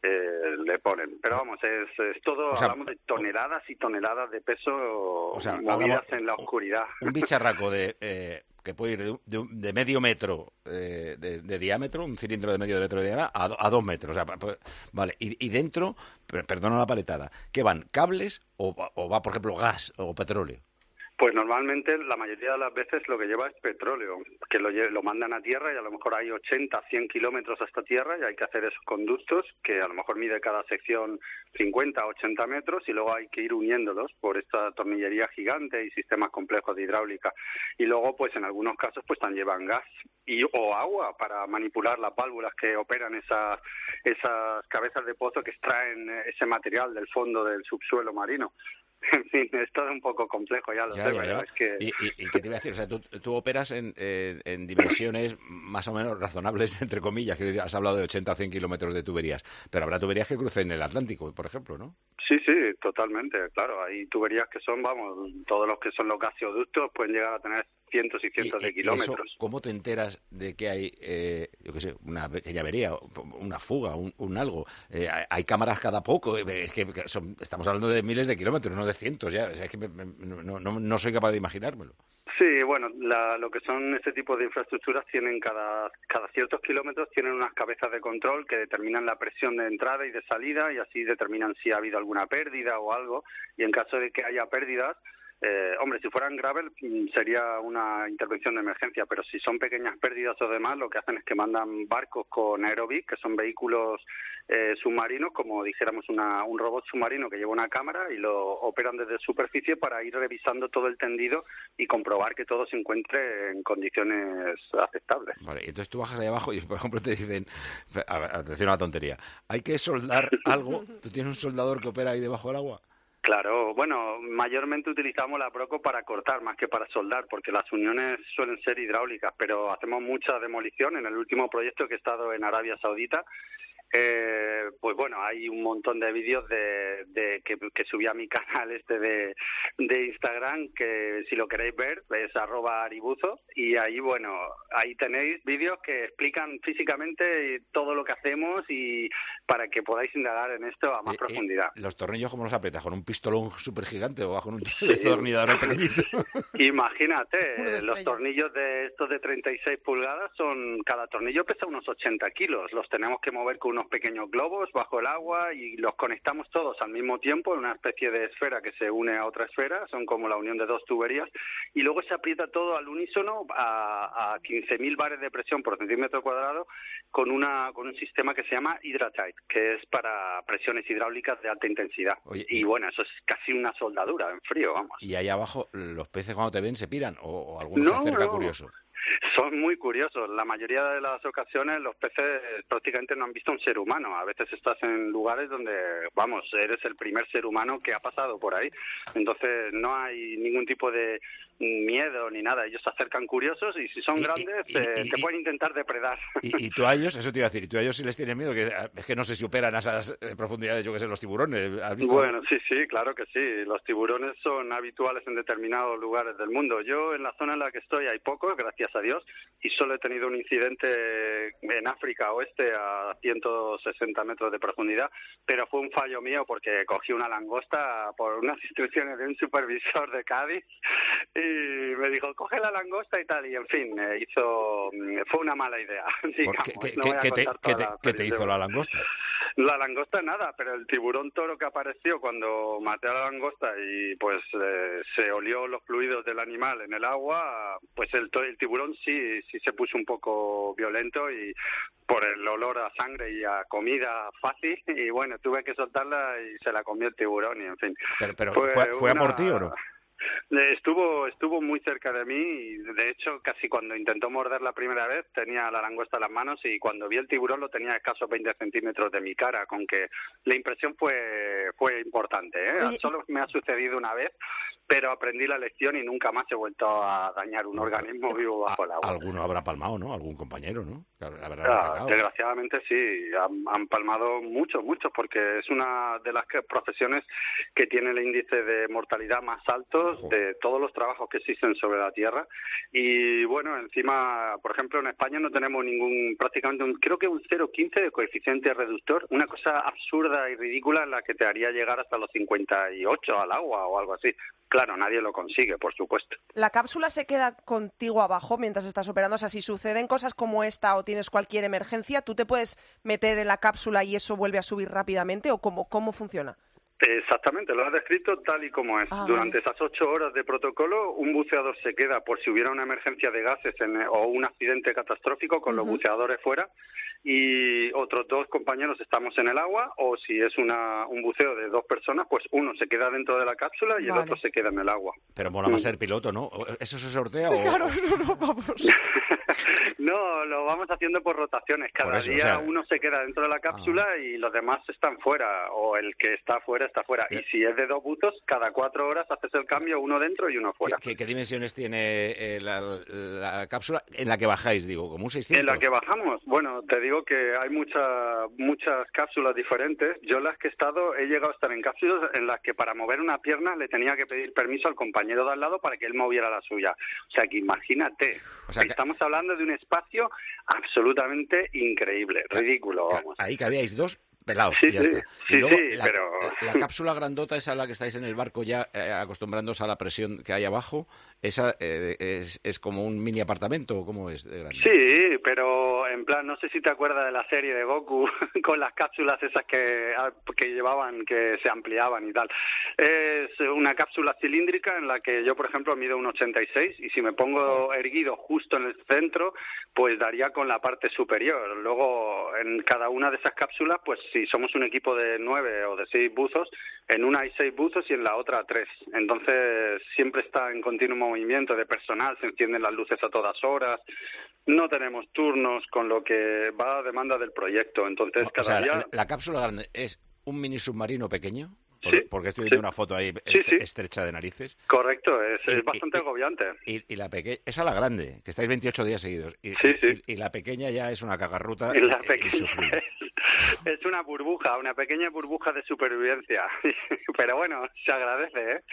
le ponen. Pero vamos, es todo, hablamos de toneladas y toneladas de peso, movidas en la oscuridad. Un bicharraco que puede ir de medio metro de diámetro, un cilindro de medio metro de diámetro, a 2 metros. O sea, vale. Y dentro, perdona la paletada, ¿qué van? ¿Cables o va, por ejemplo, gas o petróleo? Pues normalmente la mayoría de las veces lo que lleva es petróleo, que lo mandan a tierra, y a lo mejor hay 80, 100 kilómetros hasta tierra, y hay que hacer esos conductos que a lo mejor mide cada sección 50, 80 metros, y luego hay que ir uniéndolos por esta tornillería gigante y sistemas complejos de hidráulica. Y luego, pues en algunos casos, pues también llevan gas o agua para manipular las válvulas que operan esas cabezas de pozo que extraen ese material del fondo del subsuelo marino. En fin, es todo un poco complejo, ya lo sé, pero es que... ¿Y qué te iba a decir? O sea, tú operas en dimensiones más o menos razonables, entre comillas, que has hablado de 80 o 100 kilómetros de tuberías, pero habrá tuberías que crucen el Atlántico, por ejemplo, ¿no? Sí, totalmente, claro. Hay tuberías que son, todos los que son los gaseoductos pueden llegar a tener cientos y cientos de kilómetros. Eso, ¿cómo te enteras de que hay, yo qué sé, una pequeña avería, una fuga, un algo? Hay cámaras cada poco, es que estamos hablando de miles de kilómetros, no de cientos ya, o sea, es que no soy capaz de imaginármelo. Sí, bueno, lo que son este tipo de infraestructuras tienen cada ciertos kilómetros tienen unas cabezas de control que determinan la presión de entrada y de salida, y así determinan si ha habido alguna pérdida o algo, y en caso de que haya pérdidas, si fueran graves sería una intervención de emergencia, pero si son pequeñas pérdidas o demás, lo que hacen es que mandan barcos con Aerovic, que son vehículos submarinos, como dijéramos un robot submarino que lleva una cámara, y lo operan desde superficie para ir revisando todo el tendido y comprobar que todo se encuentre en condiciones aceptables. Vale, y entonces tú bajas ahí abajo y, por ejemplo, te dicen, atención a la tontería, hay que soldar algo, ¿tú tienes un soldador que opera ahí debajo del agua? Claro, bueno, mayormente utilizamos la broco para cortar más que para soldar, porque las uniones suelen ser hidráulicas, pero hacemos mucha demolición. En el último proyecto que he estado en Arabia Saudita, pues bueno, hay un montón de vídeos que subí a mi canal de Instagram, que si lo queréis ver es @aribuzo, y ahí ahí tenéis vídeos que explican físicamente todo lo que hacemos, y para que podáis indagar en esto a más profundidad. ¿Los tornillos cómo los aprietas? ¿Con un pistolón súper gigante o con un destornillador pequeñito? Imagínate, los tornillos de estos de 36 pulgadas cada tornillo pesa unos 80 kilos, los tenemos que mover con unos pequeños globos bajo el agua y los conectamos todos al mismo tiempo en una especie de esfera que se une a otra esfera, son como la unión de 2 tuberías, y luego se aprieta todo al unísono a 15.000 bares de presión por centímetro cuadrado con un sistema que se llama Hydratite, que es para presiones hidráulicas de alta intensidad. Oye, y bueno, eso es casi una soldadura en frío, vamos. ¿Y ahí abajo los peces cuando te ven se piran o alguno se acerca curioso? Son muy curiosos. La mayoría de las ocasiones los peces prácticamente no han visto un ser humano. A veces estás en lugares donde, eres el primer ser humano que ha pasado por ahí. Entonces no hay ningún tipo de miedo ni nada. Ellos se acercan curiosos y si son grandes te pueden intentar depredar. Y tú a ellos, eso te iba a decir, y tú a ellos sí les tienes miedo, que es que no sé si operan a esas profundidades, yo que sé, los tiburones. ¿Has visto? Bueno, sí, claro que sí. Los tiburones son habituales en determinados lugares del mundo. Yo en la zona en la que estoy hay pocos, gracias a Dios, y solo he tenido un incidente en África Oeste a 160 metros de profundidad, pero fue un fallo mío porque cogí una langosta por unas instrucciones de un supervisor de Cádiz y me dijo, coge la langosta y tal, y en fin, fue una mala idea, digamos. ¿Qué te hizo la langosta? La langosta nada, pero el tiburón toro que apareció cuando maté a la langosta y pues se olió los fluidos del animal en el agua, pues el tiburón sí se puso un poco violento y por el olor a sangre y a comida fácil, y bueno, tuve que soltarla y se la comió el tiburón y en fin. Pero ¿fue a por ti o no? Estuvo muy cerca de mí y de hecho casi cuando intentó morder la primera vez tenía la langosta en las manos y cuando vi el tiburón lo tenía a escasos 20 centímetros de mi cara, con que la impresión fue importante, ¿eh? Oye, Solo me ha sucedido una vez, pero aprendí la lección y nunca más he vuelto a dañar un organismo vivo bajo el agua. Alguno habrá palmado, ¿no? Algún compañero, ¿no? Habrá Desgraciadamente sí, han palmado muchos, porque es una de las profesiones que tiene el índice de mortalidad más alto de todos los trabajos que existen sobre la Tierra. Y bueno, encima, por ejemplo, en España no tenemos creo que un 0,15 de coeficiente reductor, una cosa absurda y ridícula en la que te haría llegar hasta los 58 al agua o algo así. Claro, nadie lo consigue, por supuesto. ¿La cápsula se queda contigo abajo mientras estás operando? O sea, si suceden cosas como esta o tienes cualquier emergencia, ¿tú te puedes meter en la cápsula y eso vuelve a subir rápidamente? ¿O cómo funciona? Exactamente, lo has descrito tal y como es. Durante esas 8 horas de protocolo, un buceador se queda por si hubiera una emergencia de gases o un accidente catastrófico con los buceadores fuera, y otros 2 compañeros estamos en el agua, o si es un buceo de 2 personas, pues uno se queda dentro de la cápsula y el otro se queda en el agua. Pero mola más ser piloto, ¿no? ¿Eso se sortea o...? Claro, no, vamos. No, lo vamos haciendo por rotaciones. Cada día uno se queda dentro de la cápsula y los demás están fuera, o el que está fuera está fuera. Y si es de 2 buzos, cada 4 horas haces el cambio, uno dentro y uno fuera. ¿Qué dimensiones tiene la cápsula en la que bajáis, digo? ¿Como un 600? En la que bajamos, bueno, te digo que hay muchas cápsulas diferentes. Yo las que he llegado a estar en cápsulas en las que para mover una pierna le tenía que pedir permiso al compañero de al lado para que él moviera la suya. O sea que imagínate, estamos hablando de un espacio absolutamente increíble, ridículo, vamos. Ahí cabíais 2 pelados, sí, ya está. Y sí, luego, pero... la cápsula grandota, esa a la que estáis en el barco ya acostumbrándose a la presión que hay abajo, esa es como un mini apartamento, ¿cómo es de grande? Sí, pero en plan, no sé si te acuerdas de la serie de Goku con las cápsulas esas que llevaban, que se ampliaban y tal. Es una cápsula cilíndrica en la que yo, por ejemplo, mido 1,86 y si me pongo erguido justo en el centro, pues daría con la parte superior. Luego, en cada una de esas cápsulas, pues si somos un equipo de 9 o de 6 buzos, en una hay 6 buzos y en la otra 3. Entonces siempre está en continuo movimiento de personal, se encienden las luces a todas horas, no tenemos turnos, con lo que va a demanda del proyecto. Entonces cada día... La cápsula grande es un mini submarino pequeño. Porque estoy viendo una foto ahí estrecha de narices. Correcto, es bastante agobiante. Y la pequeña, esa la grande, que estáis 28 días seguidos. Y la pequeña ya es una cagarruta. Y la pequeña es una burbuja, una pequeña burbuja de supervivencia. Pero bueno, se agradece, ¿eh?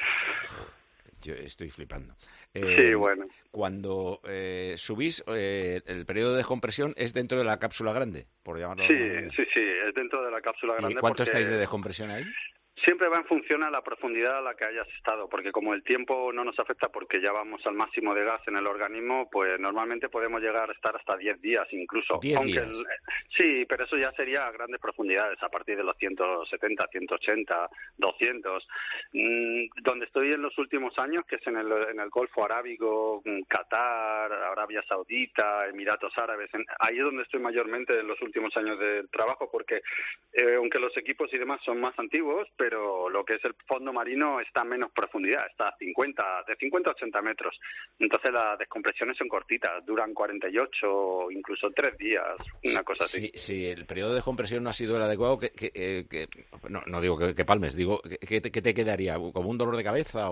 Yo estoy flipando. Sí, bueno. Cuando subís, el periodo de descompresión es dentro de la cápsula grande, por llamarlo. Sí, es dentro de la cápsula grande. ¿Y cuánto estáis de descompresión ahí? Siempre va en función a la profundidad a la que hayas estado, porque como el tiempo no nos afecta porque ya vamos al máximo de gas en el organismo, pues normalmente podemos llegar a estar hasta 10 días incluso. 10 días. Sí, pero eso ya sería a grandes profundidades, a partir de los 170, 180, 200. Donde estoy en los últimos años, que es en el Golfo Arábigo, Qatar, Arabia Saudita, Emiratos Árabes, ahí es donde estoy mayormente en los últimos años de trabajo, porque aunque los equipos y demás son más antiguos, pero pero lo que es el fondo marino está a menos profundidad, está a 50 a 80 metros. Entonces las descompresiones son cortitas, duran 48, incluso 3 días, una cosa así. Si el periodo de descompresión no ha sido el adecuado, no digo que palmes, digo, ¿qué te quedaría? ¿Como un dolor de cabeza?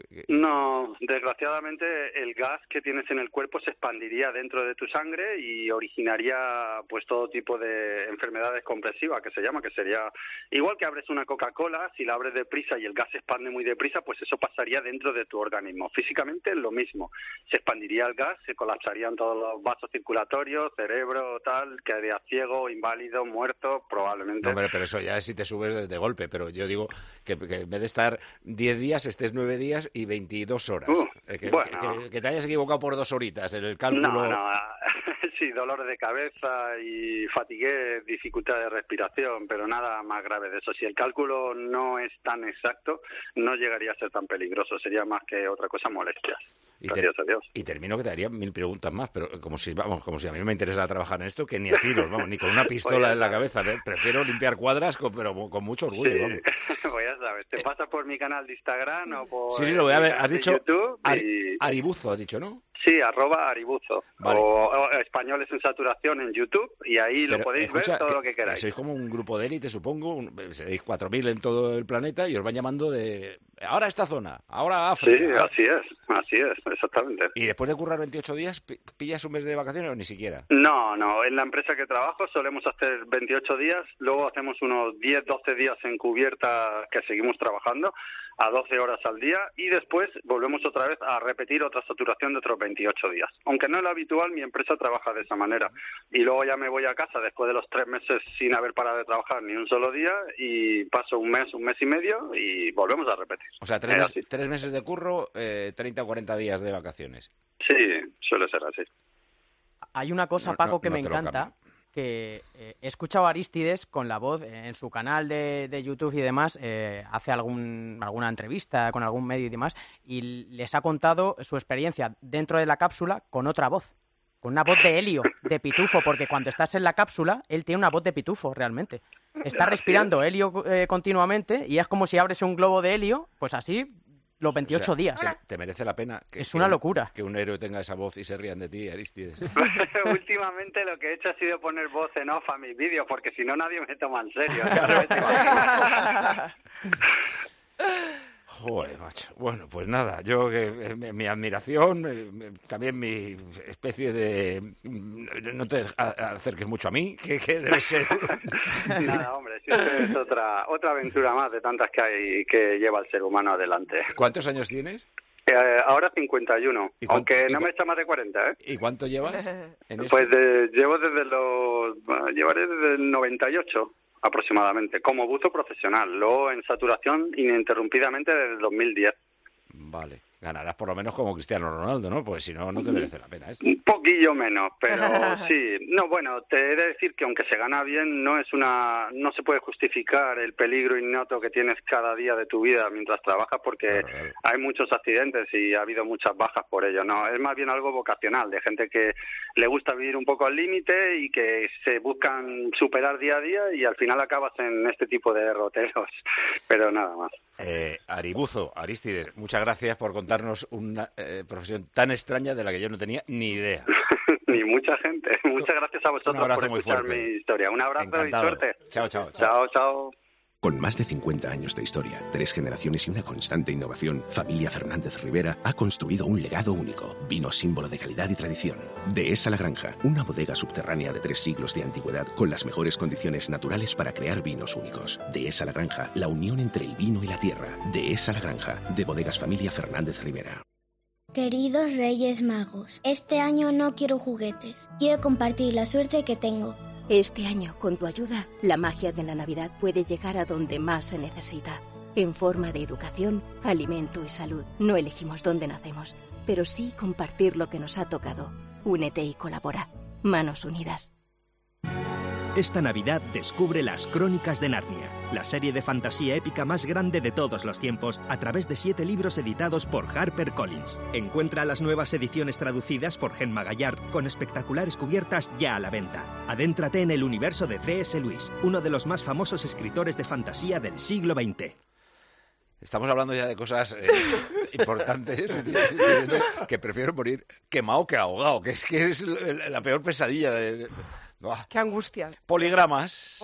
No, desgraciadamente el gas que tienes en el cuerpo se expandiría dentro de tu sangre y originaría pues todo tipo de enfermedades compresivas, que se llama, que sería igual que abres una Coca-Cola, si la abres deprisa y el gas se expande muy deprisa, pues eso pasaría dentro de tu organismo. Físicamente es lo mismo, se expandiría el gas, se colapsarían todos los vasos circulatorios, cerebro, tal, quedaría ciego, inválido, muerto, probablemente. No, hombre, pero eso ya es si te subes de golpe, pero yo digo que en vez de estar 10 días, estés 9 días y 22 horas. Que te hayas equivocado por 2 horitas en el cálculo. No, sí, dolor de cabeza y fatigue, dificultad de respiración, pero nada más grave de eso. Si el cálculo no es tan exacto, no llegaría a ser tan peligroso, sería más que otra cosa molestias. Gracias a Dios. Y termino que te haría 1000 preguntas más, pero como si a mí me interesa trabajar en esto, que ni a tiros, ni con una pistola en la cabeza. Prefiero limpiar cuadras, pero con mucho orgullo. Sí. Vamos. Pues ya sabes, te pasas por mi canal de Instagram o por Sí, lo voy a ver. Has dicho YouTube Aribuzo, has dicho, ¿no? Sí, @Aribuzo. Vale. O Españoles en Saturación en YouTube, y ahí lo podéis ver todo lo que queráis. Sois como un grupo de élite, supongo, seréis 4000 en todo el planeta y os van llamando de ahora esta zona, ahora África. Sí, así es, exactamente. ¿Y después de currar 28 días, pillas un mes de vacaciones o ni siquiera? No, en la empresa que trabajo solemos hacer 28 días, luego hacemos unos 10-12 días en cubierta que seguimos trabajando a 12 horas al día y después volvemos otra vez a repetir otra saturación de otros 28 días. Aunque no es lo habitual, mi empresa trabaja de esa manera. Y luego ya me voy a casa después de los 3 meses sin haber parado de trabajar ni un solo día y paso un mes y medio y volvemos a repetir. O sea, 3 meses de curro, 30 o 40 días de vacaciones. Sí, suele ser así. Hay una cosa, Paco, que me encanta, que he escuchado a Arístides con la voz en su canal de YouTube y demás, hace alguna entrevista con algún medio y demás, y les ha contado su experiencia dentro de la cápsula con otra voz, con una voz de helio, de pitufo, porque cuando estás en la cápsula, él tiene una voz de pitufo, realmente. Está respirando helio continuamente y es como si abres un globo de helio, pues así los 28 días. Te merece la pena. Es una locura. Que un héroe tenga esa voz y se rían de ti, Arístides. Últimamente lo que he hecho ha sido poner voz en off a mis vídeos, porque si no nadie me toma en serio. Joder, macho. Bueno, pues nada, yo mi admiración, también mi especie de... No te acerques mucho a mí, que debe ser... Nada, hombre, siempre es otra aventura más de tantas que hay que lleva el ser humano adelante. ¿Cuántos años tienes? Ahora 51, aunque no me echa más de 40, ¿eh? ¿Y cuánto llevas? Pues llevo llevaré desde el 98. Aproximadamente, como buzo profesional, luego en saturación ininterrumpidamente desde el 2010. Vale, ganarás por lo menos como Cristiano Ronaldo, ¿no? Pues si no, no te merece la pena esto. Un poquillo menos, pero sí. No, bueno, te he de decir que aunque se gana bien, no se puede justificar el peligro innato que tienes cada día de tu vida mientras trabajas, porque hay muchos accidentes y ha habido muchas bajas por ello, ¿no? Es más bien algo vocacional, de gente que le gusta vivir un poco al límite y que se buscan superar día a día y al final acabas en este tipo de derroteros, pero nada más. Aribuzo, Arístides, muchas gracias por contarnos una profesión tan extraña de la que yo no tenía ni idea. Ni mucha gente. Muchas gracias a vosotros por escuchar mi historia. Un abrazo. Encantado. Y suerte. Chao. Con más de 50 años de historia, 3 generaciones y una constante innovación, Familia Fernández Rivera ha construido un legado único, vino símbolo de calidad y tradición. Dehesa La Granja, una bodega subterránea de 3 siglos de antigüedad con las mejores condiciones naturales para crear vinos únicos. Dehesa La Granja, la unión entre el vino y la tierra. Dehesa La Granja, de Bodegas Familia Fernández Rivera. Queridos Reyes Magos, este año no quiero juguetes, quiero compartir la suerte que tengo. Este año, con tu ayuda, la magia de la Navidad puede llegar a donde más se necesita. En forma de educación, alimento y salud. No elegimos dónde nacemos, pero sí compartir lo que nos ha tocado. Únete y colabora. Manos unidas. Esta Navidad descubre Las Crónicas de Narnia, la serie de fantasía épica más grande de todos los tiempos, a través de 7 libros editados por HarperCollins. Encuentra las nuevas ediciones traducidas por Gemma Gallard con espectaculares cubiertas ya a la venta. Adéntrate en el universo de C.S. Lewis, uno de los más famosos escritores de fantasía del siglo XX. Estamos hablando ya de cosas importantes, que prefiero morir quemado que ahogado, que es la peor pesadilla de... ¡Qué angustia! Poligramas.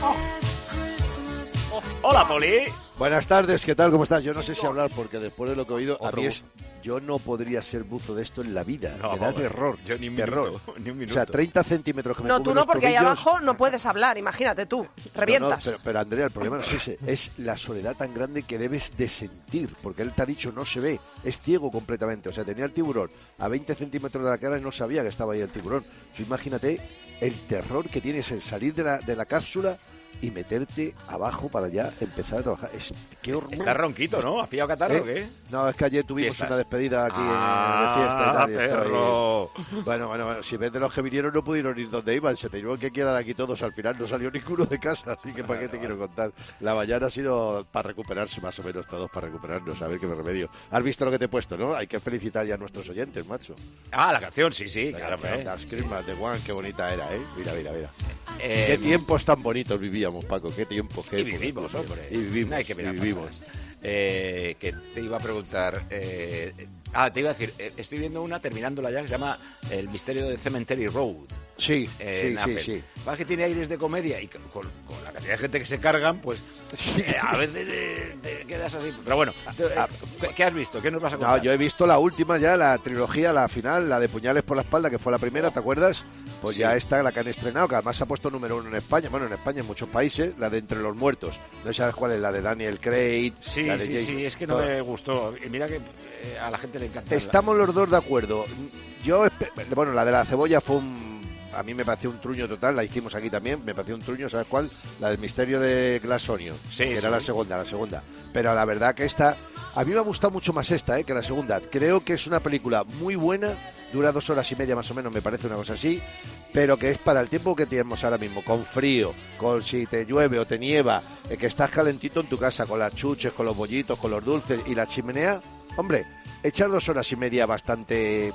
Hola, Poli. Buenas tardes, ¿qué tal? ¿Cómo estás? Yo no sé si hablar porque después de lo que he oído, Otro yo no podría ser buzo de esto en la vida. No, me da terror. Yo ni un terror. minuto, ni un minuto. O sea, 30 centímetros que me No, cubren tú no, los porque ahí tobillos. abajo no puedes hablar, imagínate tú. Revientas. No, pero Andrea, el problema no es ese, es la soledad tan grande que debes de sentir, porque él te ha dicho no se ve, es ciego completamente. O sea, tenía el tiburón a 20 centímetros de la cara y no sabía que estaba ahí el tiburón. Imagínate el terror que tienes en salir de la cápsula y meterte abajo para ya empezar a trabajar. Qué horror. Estás ronquito, ¿no? ¿Has pillado catarro o qué? No, es que ayer tuvimos Fiestas. una despedida aquí de fiesta y tal. Y perro. Bueno, si ves de los que vinieron no pudieron ir donde iban, se tuvieron que quedar aquí todos al final, no salió ninguno de casa, así que ¿para qué te quiero contar? La mañana ha sido para recuperarse, más o menos todos para recuperarnos, a ver qué me remedio. Has visto lo que te he puesto, ¿no? Hay que felicitar ya a nuestros oyentes, macho. Ah, la canción, sí, claro. Las Christmas de One, qué bonita era, ¿eh? Mira. Qué tiempos tan bonitos vivíamos, Paco, qué tiempos. Y vivimos, hombre. Y vivimos, No hay que mirar y vivimos. Que te iba a preguntar... te iba a decir, estoy viendo una, terminándola ya, que se llama El misterio de Cemetery Road. Sí. Sí. Pasa que tiene aires de comedia y con la cantidad de gente que se cargan, pues a veces te quedas así. Pero bueno, ¿qué has visto? ¿Qué nos vas a contar? No, yo he visto la última ya, la trilogía, la final, la de Puñales por la espalda, que fue la primera, ¿te acuerdas? Pues Sí. ya está la que han estrenado, que además se ha puesto número 1 en España. Bueno, en España, en muchos países, la de Entre los Muertos. ¿No sabes cuál es? La de Daniel Craig. Sí, la de Jason. es que no me gustó. Y mira que a la gente le encanta. Estamos los dos de acuerdo. Bueno, la de la cebolla fue a mí me pareció un truño total, la hicimos aquí también, me pareció un truño, ¿sabes cuál? La del misterio de Glass Onion, que era la segunda. Pero la verdad que a mí me ha gustado mucho más esta, que la segunda. Creo que es una película muy buena, dura 2 horas y media más o menos, me parece una cosa así, pero que es para el tiempo que tenemos ahora mismo, con frío, con si te llueve o te nieva, que estás calentito en tu casa, con las chuches, con los bollitos, con los dulces y la chimenea, hombre, echar 2 horas y media bastante...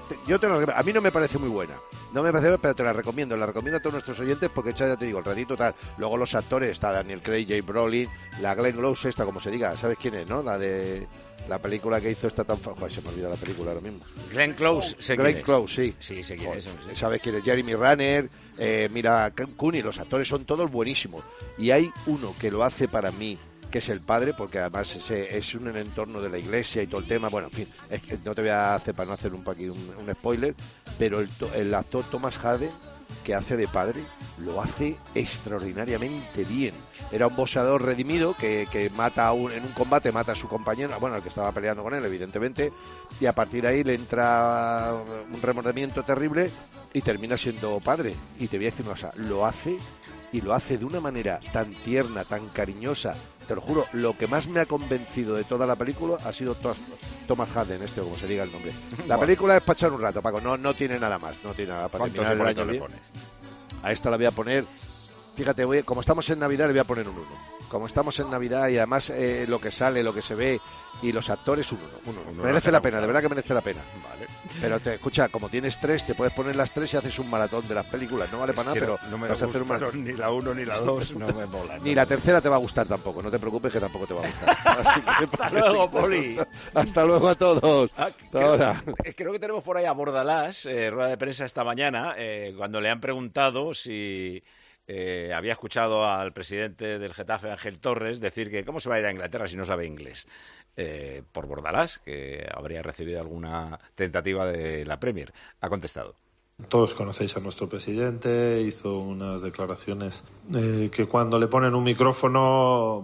a mí no me parece muy buena, pero te la recomiendo a todos nuestros oyentes porque ya te digo, el ratito tal, luego los actores, está Daniel Craig, Jay Brolin, la Glenn Close esta, como se diga, ¿sabes quién es, no? La de la película que hizo esta tan famosa, se me olvida la película ahora mismo. Glenn Close, Glenn Close, sí. Sí, sé quién es. Sí. ¿Sabes quién es? Jeremy Renner, mira, Cooney, los actores son todos buenísimos y hay uno que lo hace para mí, que es el padre, porque además es un entorno de la iglesia y todo el tema. Bueno, en fin, es que no te voy a hacer para no hacer un spoiler, pero el actor Thomas Harden, que hace de padre, lo hace extraordinariamente bien. Era un boxeador redimido que mata en un combate, mata a su compañero, bueno, el que estaba peleando con él, evidentemente, y a partir de ahí le entra un remordimiento terrible y termina siendo padre. Y te voy a decir una cosa, lo hace de una manera tan tierna, tan cariñosa. Te lo juro, lo que más me ha convencido de toda la película ha sido Thomas Harden, como se diga el nombre. La película es para echar un rato, Paco, no tiene nada más, no tiene nada para terminar el año bien. A esta la voy a poner, fíjate, como estamos en Navidad le voy a poner un 1. Como estamos en Navidad y además lo que sale, lo que se ve y los actores, un 1. Merece la pena, de verdad que merece la pena. Vale. Pero escucha, como tienes 3, te puedes poner las 3 y haces un maratón de las películas. No vale para nada, pero no me vas a hacer un gustaron ni la 1 ni la 2, no me molan. Ni la tercera te va a gustar tampoco, no te preocupes que tampoco te va a gustar. Así que Hasta luego, Poli. Hasta luego a todos. Ahora. Creo que tenemos por ahí a Bordalás, rueda de prensa esta mañana, cuando le han preguntado si... había escuchado al presidente del Getafe, Ángel Torres, decir que cómo se va a ir a Inglaterra si no sabe inglés. Por Bordalás, que habría recibido alguna tentativa de la Premier. Ha contestado. Todos conocéis a nuestro presidente, hizo unas declaraciones que cuando le ponen un micrófono,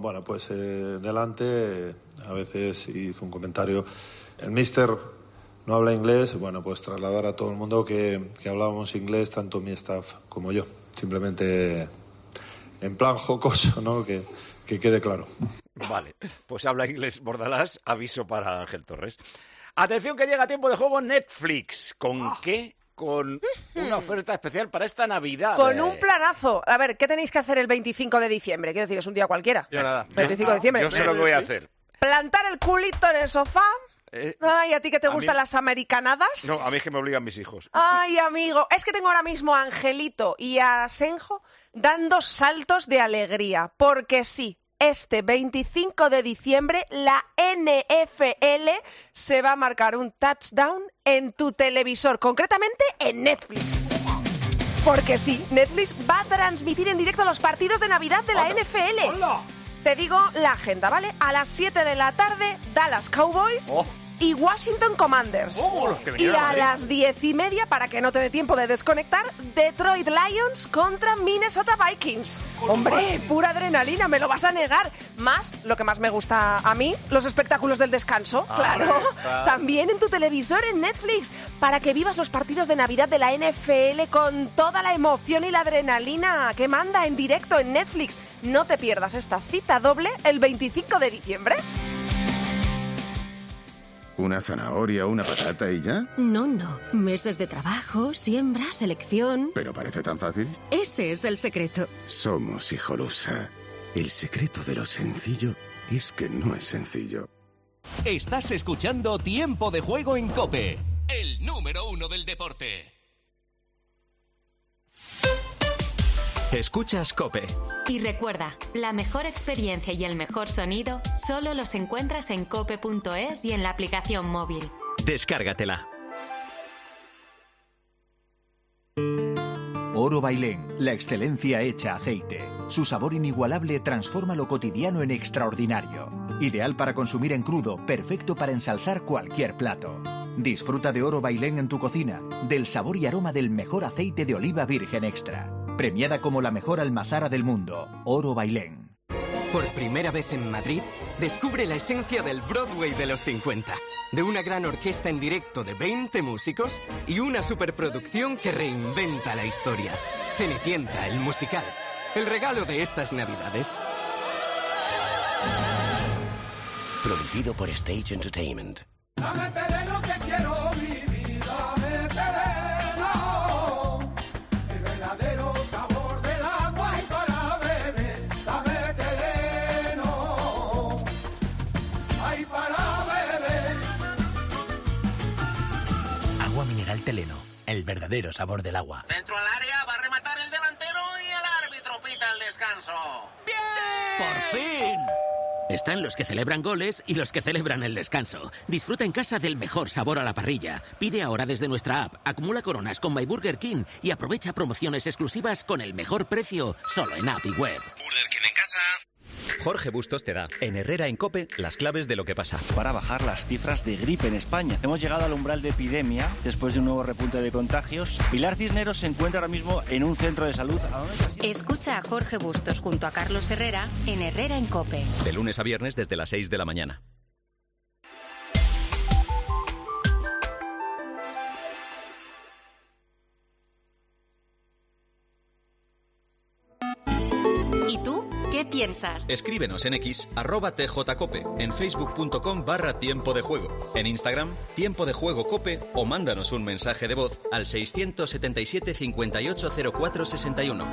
delante, a veces hizo un comentario. El míster no habla inglés, pues trasladar a todo el mundo que hablábamos inglés, tanto mi staff como yo. Simplemente en plan jocoso, ¿no? Que quede claro. Vale, pues habla inglés Bordalás, aviso para Ángel Torres. Atención que llega Tiempo de Juego Netflix. ¿Con qué? Con una oferta especial para esta Navidad. Con un planazo. A ver, ¿qué tenéis que hacer el 25 de diciembre? Quiero decir, es un día cualquiera. Yo nada. 25 de diciembre. Yo sé lo que voy a hacer. Plantar el culito en el sofá. Ay, ¿a ti que te gustan las americanadas? No, a mí es que me obligan mis hijos. Ay, amigo, es que tengo ahora mismo a Angelito y a Senjo dando saltos de alegría, porque sí, este 25 de diciembre la NFL se va a marcar un touchdown en tu televisor, concretamente en Netflix. Porque sí, Netflix va a transmitir en directo los partidos de Navidad de la NFL. Te digo la agenda, ¿vale? A las 7 de la tarde, Dallas Cowboys y Washington Commanders. Y a las 10:30, para que no te dé tiempo de desconectar, Detroit Lions contra Minnesota Vikings. Hombre, pura adrenalina, me lo vas a negar. Más, lo que más me gusta a mí, los espectáculos del descanso. Claro, también en tu televisor en Netflix, para que vivas los partidos de Navidad de la NFL con toda la emoción y la adrenalina que manda en directo en Netflix. No te pierdas esta cita doble el 25 de diciembre. ¿Una zanahoria, una patata y ya? No. Meses de trabajo, siembra, selección. ¿Pero parece tan fácil? Ese es el secreto. Somos Hijolusa. El secreto de lo sencillo es que no es sencillo. Estás escuchando Tiempo de Juego en COPE, el número 1 del deporte. Escuchas COPE. Y recuerda, la mejor experiencia y el mejor sonido solo los encuentras en cope.es y en la aplicación móvil. Descárgatela. Oro Bailén, la excelencia hecha aceite. Su sabor inigualable transforma lo cotidiano en extraordinario. Ideal para consumir en crudo, perfecto para ensalzar cualquier plato. Disfruta de Oro Bailén en tu cocina, del sabor y aroma del mejor aceite de oliva virgen extra. Premiada como la mejor almazara del mundo, Oro Bailén. Por primera vez en Madrid, descubre la esencia del Broadway de los 50. De una gran orquesta en directo de 20 músicos y una superproducción que reinventa la historia. Cenicienta, el musical. El regalo de estas Navidades. Producido por Stage Entertainment. Dame terreno que quiero vivir, dame terreno. El verdadero sabor del agua y para beber, dame terreno. Ay, para beber. Agua mineral Teleno, el verdadero sabor del agua. Dentro al área va a rematar el delantero y el árbitro pita el descanso. ¡Bien! ¡Por fin! Están los que celebran goles y los que celebran el descanso. Disfruta en casa del mejor sabor a la parrilla. Pide ahora desde nuestra app, acumula coronas con My Burger King y aprovecha promociones exclusivas con el mejor precio solo en app y web. Burger King en casa. Jorge Bustos te da, en Herrera en COPE, las claves de lo que pasa. Para bajar las cifras de gripe en España. Hemos llegado al umbral de epidemia después de un nuevo repunte de contagios. Pilar Cisneros se encuentra ahora mismo en un centro de salud. Escucha a Jorge Bustos junto a Carlos Herrera en Herrera en COPE. De lunes a viernes desde las 6 de la mañana. ¿Y tú? ¿Qué piensas? Escríbenos en X, @tjcope, en facebook.com/tiempo de juego, en Instagram, Tiempo de Juego Cope, o mándanos un mensaje de voz al 677 580461.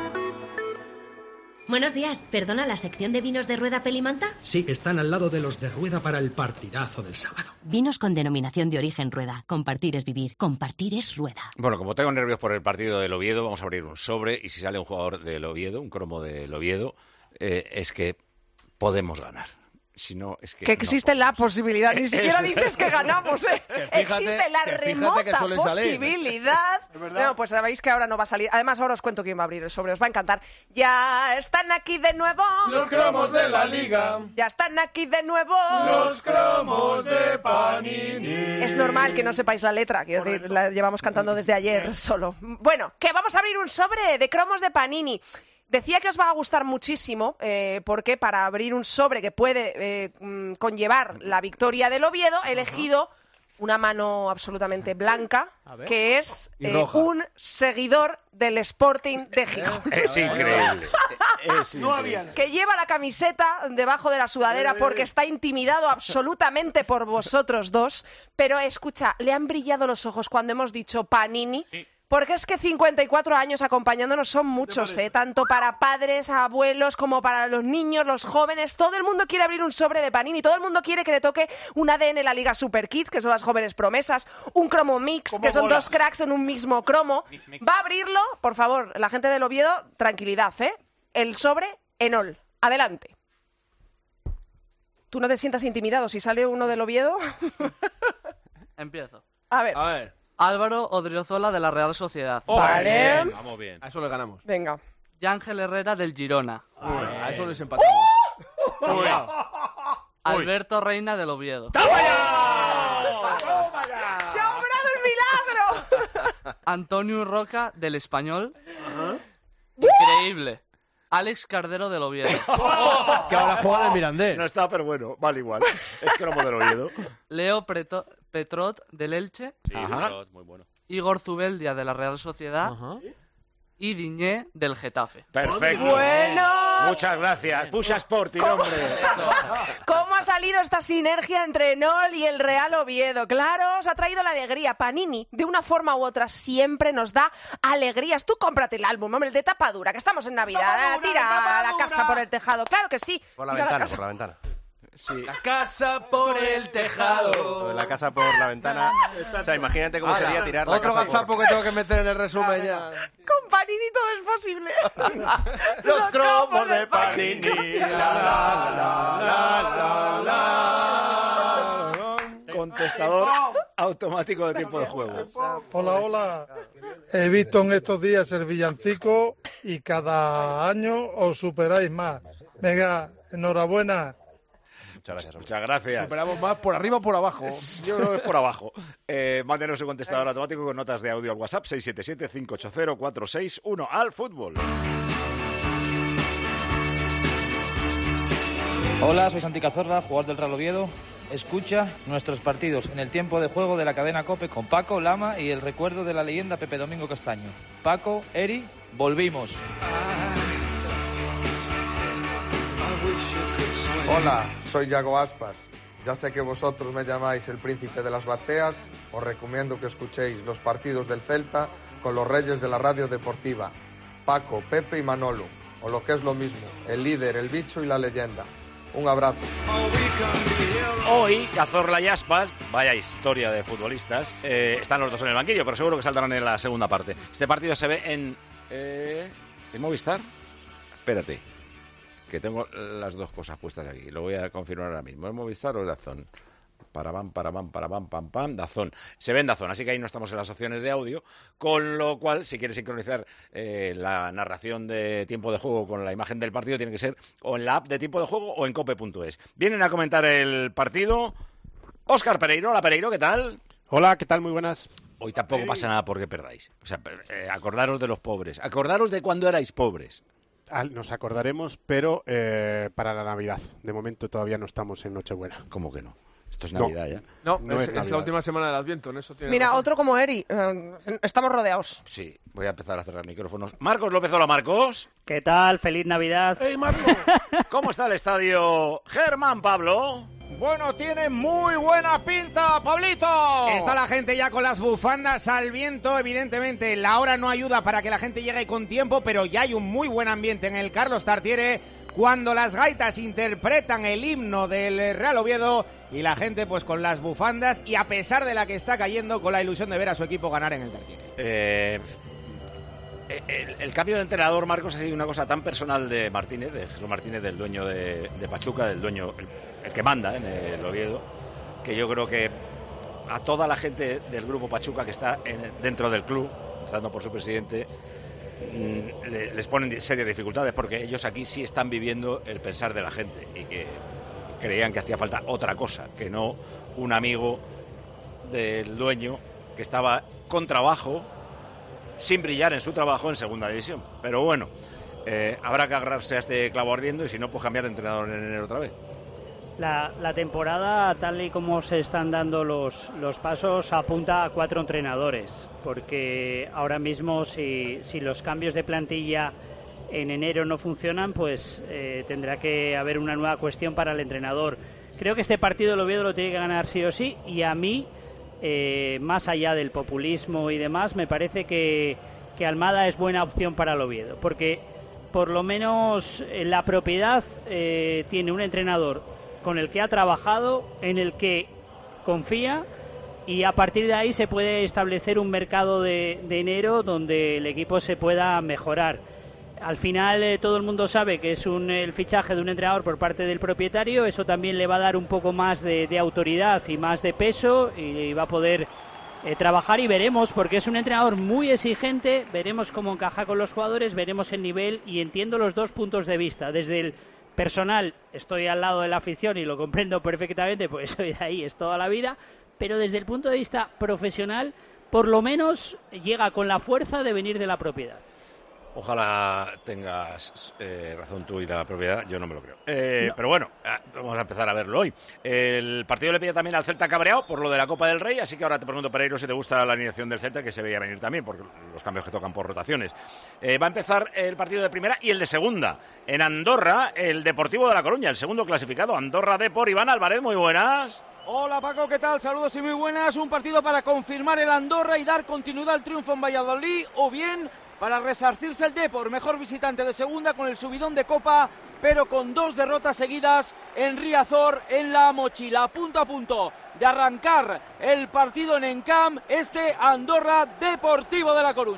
Buenos días, ¿perdona la sección de vinos de Rueda Pelimanta? Sí, están al lado de los de Rueda para el partidazo del sábado. Vinos con denominación de origen Rueda. Compartir es vivir, compartir es Rueda. Bueno, como tengo nervios por el partido del Oviedo, vamos a abrir un sobre y si sale un jugador del Oviedo, un cromo del Oviedo, es que podemos ganar. Si no, es que no existe la posibilidad, ni siquiera dices que ganamos, ¿eh? Existe la remota posibilidad. No, pues sabéis que ahora no va a salir. Además, ahora os cuento quién va a abrir el sobre, os va a encantar. Ya están aquí de nuevo los cromos de la Liga. Ya están aquí de nuevo los cromos de Panini. Es normal que no sepáis la letra, quiero decir, la llevamos cantando desde ayer solo. Bueno, que vamos a abrir un sobre de cromos de Panini. Decía que os va a gustar muchísimo, porque para abrir un sobre que puede conllevar la victoria del Oviedo, he elegido una mano absolutamente blanca, que es un seguidor del Sporting de Gijón. Es increíble. Que lleva la camiseta debajo de la sudadera porque está intimidado absolutamente por vosotros dos, pero escucha, le han brillado los ojos cuando hemos dicho Panini. Sí. Porque es que 54 años acompañándonos son muchos, tanto para padres, abuelos, como para los niños, los jóvenes. Todo el mundo quiere abrir un sobre de Panini, todo el mundo quiere que le toque un ADN en la Liga Super Kids, que son las jóvenes promesas, un cromo mix, que son dos cracks en un mismo cromo. Mix. Va a abrirlo, por favor, la gente del Oviedo, tranquilidad, El sobre en all. Adelante. ¿Tú no te sientas intimidado si sale uno del Oviedo? Empiezo. A ver. Álvaro Odriozola de la Real Sociedad. Vale. Bien, vamos bien. A eso le ganamos. Venga. Yángel Herrera del Girona. A eso les empatamos. Alberto Reina del Oviedo. ¡Se ha obrado el milagro! Antonio Roca del Español. Increíble. Alex Cardero del Oviedo. Que ahora juega en el Mirandés. No está, pero bueno, vale igual. Es cromo del Oviedo. Leo Petrot del Elche. Sí, Petrot, muy bueno. Igor Zubeldia de la Real Sociedad. Y Diñé del Getafe. Perfecto. Bueno. Muchas gracias. Pusha Sporting, hombre. ¿Cómo ha salido esta sinergia entre Nol y el Real Oviedo? Claro, os ha traído la alegría. Panini, de una forma u otra, siempre nos da alegrías. Tú cómprate el álbum, hombre, el de tapa dura, que estamos en Navidad. Tira a la casa por el tejado. Claro que sí. Por la Tira ventana, a por la ventana. Sí. La casa por el tejado. La casa por la ventana. O sea, imagínate cómo sería tirar la Otro casa gazapo que tengo que meter en el resumen ya. Con Panini todo es posible. Los cromos de Panini. Contestador automático de tiempo de juego. Hola. He visto en estos días el villancico y cada año os superáis más. Venga, enhorabuena. Muchas gracias. Superamos más por arriba o por abajo. Yo creo que es por abajo. Mándenos su contestador automático con notas de audio al WhatsApp 677-580-461 al fútbol. Hola, soy Santi Cazorla, jugador del Real Oviedo. Escucha nuestros partidos en el tiempo de juego de la cadena COPE con Paco, Lama y el recuerdo de la leyenda Pepe Domingo Castaño. Paco, Eri, volvimos. Hola, soy Yago Aspas. Ya sé que vosotros me llamáis el príncipe de las bateas. Os recomiendo que escuchéis los partidos del Celta con los reyes de la radio deportiva. Paco, Pepe y Manolo. O lo que es lo mismo, el líder, el bicho y la leyenda. Un abrazo. Hoy, Cazorla y Aspas, vaya historia de futbolistas, están los dos en el banquillo, pero seguro que saldrán en la segunda parte. Este partido se ve en Movistar. Espérate, que tengo las dos cosas puestas aquí. Lo voy a confirmar ahora mismo. ¿Es Movistar o es DAZN? Pam, DAZN. Se ve en DAZN, así que ahí no estamos en las opciones de audio, con lo cual, si quieres sincronizar la narración de tiempo de juego con la imagen del partido, tiene que ser o en la app de tiempo de juego o en cope.es. Vienen a comentar el partido Óscar Pereiro. Hola, Pereiro, ¿qué tal? Hola, ¿qué tal? Muy buenas. Hoy tampoco pasa nada porque perdáis. O sea, acordaros de los pobres. Acordaros de cuando erais pobres. Nos acordaremos, pero para la Navidad. De momento todavía no estamos en Nochebuena. ¿Cómo que no? Esto es Navidad ya. No, es es Navidad. la última semana del Adviento. En eso tiene Mira, razón. otro como Eri. Estamos rodeados. Sí, voy a empezar a cerrar micrófonos. Marcos López, hola Marcos. ¿Qué tal? ¡Feliz Navidad! ¡Hey, Marcos! ¿Cómo está el estadio Germán Pablo? Bueno, tiene muy buena pinta, Pablito. Está la gente ya con las bufandas al viento, evidentemente la hora no ayuda para que la gente llegue con tiempo, pero ya hay un muy buen ambiente en el Carlos Tartiere cuando las gaitas interpretan el himno del Real Oviedo y la gente pues con las bufandas y a pesar de la que está cayendo con la ilusión de ver a su equipo ganar en el Tartiere. El cambio de entrenador, Marcos, ha sido una cosa tan personal de Martínez, de Jesús Martínez, del dueño de Pachuca, del dueño, el que manda en el Oviedo, que yo creo que a toda la gente del grupo Pachuca que está dentro del club, empezando por su presidente, les ponen serias dificultades porque ellos aquí sí están viviendo el pensar de la gente y que creían que hacía falta otra cosa, que no un amigo del dueño que estaba con trabajo, sin brillar en su trabajo en segunda división. Pero bueno, habrá que agarrarse a este clavo ardiendo y si no, pues cambiar de entrenador en enero otra vez. La temporada, tal y como se están dando los pasos, apunta a 4 entrenadores, porque ahora mismo si los cambios de plantilla en enero no funcionan, pues tendrá que haber una nueva cuestión para el entrenador. Creo que este partido el Oviedo lo tiene que ganar sí o sí, y a mí, más allá del populismo y demás, me parece que Almada es buena opción para el Oviedo, porque por lo menos la propiedad tiene un entrenador con el que ha trabajado, en el que confía, y a partir de ahí se puede establecer un mercado de enero donde el equipo se pueda mejorar. Al final todo el mundo sabe que es el fichaje de un entrenador por parte del propietario. Eso también le va a dar un poco más de autoridad y más de peso y va a poder trabajar, y veremos, porque es un entrenador muy exigente, veremos cómo encaja con los jugadores, veremos el nivel, y entiendo los dos puntos de vista. Desde el personal, estoy al lado de la afición y lo comprendo perfectamente, porque soy de ahí, es toda la vida, pero desde el punto de vista profesional, por lo menos llega con la fuerza de venir de la propiedad. Ojalá tengas razón tú y la propiedad, yo no me lo creo. Pero bueno, vamos a empezar a verlo hoy. El partido le pilla también al Celta cabreado por lo de la Copa del Rey, así que ahora te pregunto, Pereiro, si te gusta la alineación del Celta, que se veía venir también, por los cambios que tocan por rotaciones. Va a empezar el partido de primera y el de segunda. En Andorra, el Deportivo de La Coruña, el segundo clasificado, Andorra Depor. Iván Álvarez, muy buenas. Hola Paco, ¿qué tal? Saludos y muy buenas. Un partido para confirmar el Andorra y dar continuidad al triunfo en Valladolid, o bien para resarcirse el Depor, mejor visitante de segunda con el subidón de Copa, pero con 2 derrotas seguidas en Riazor en la mochila. A punto de arrancar el partido en Encamp, este Andorra Deportivo de La Coruña.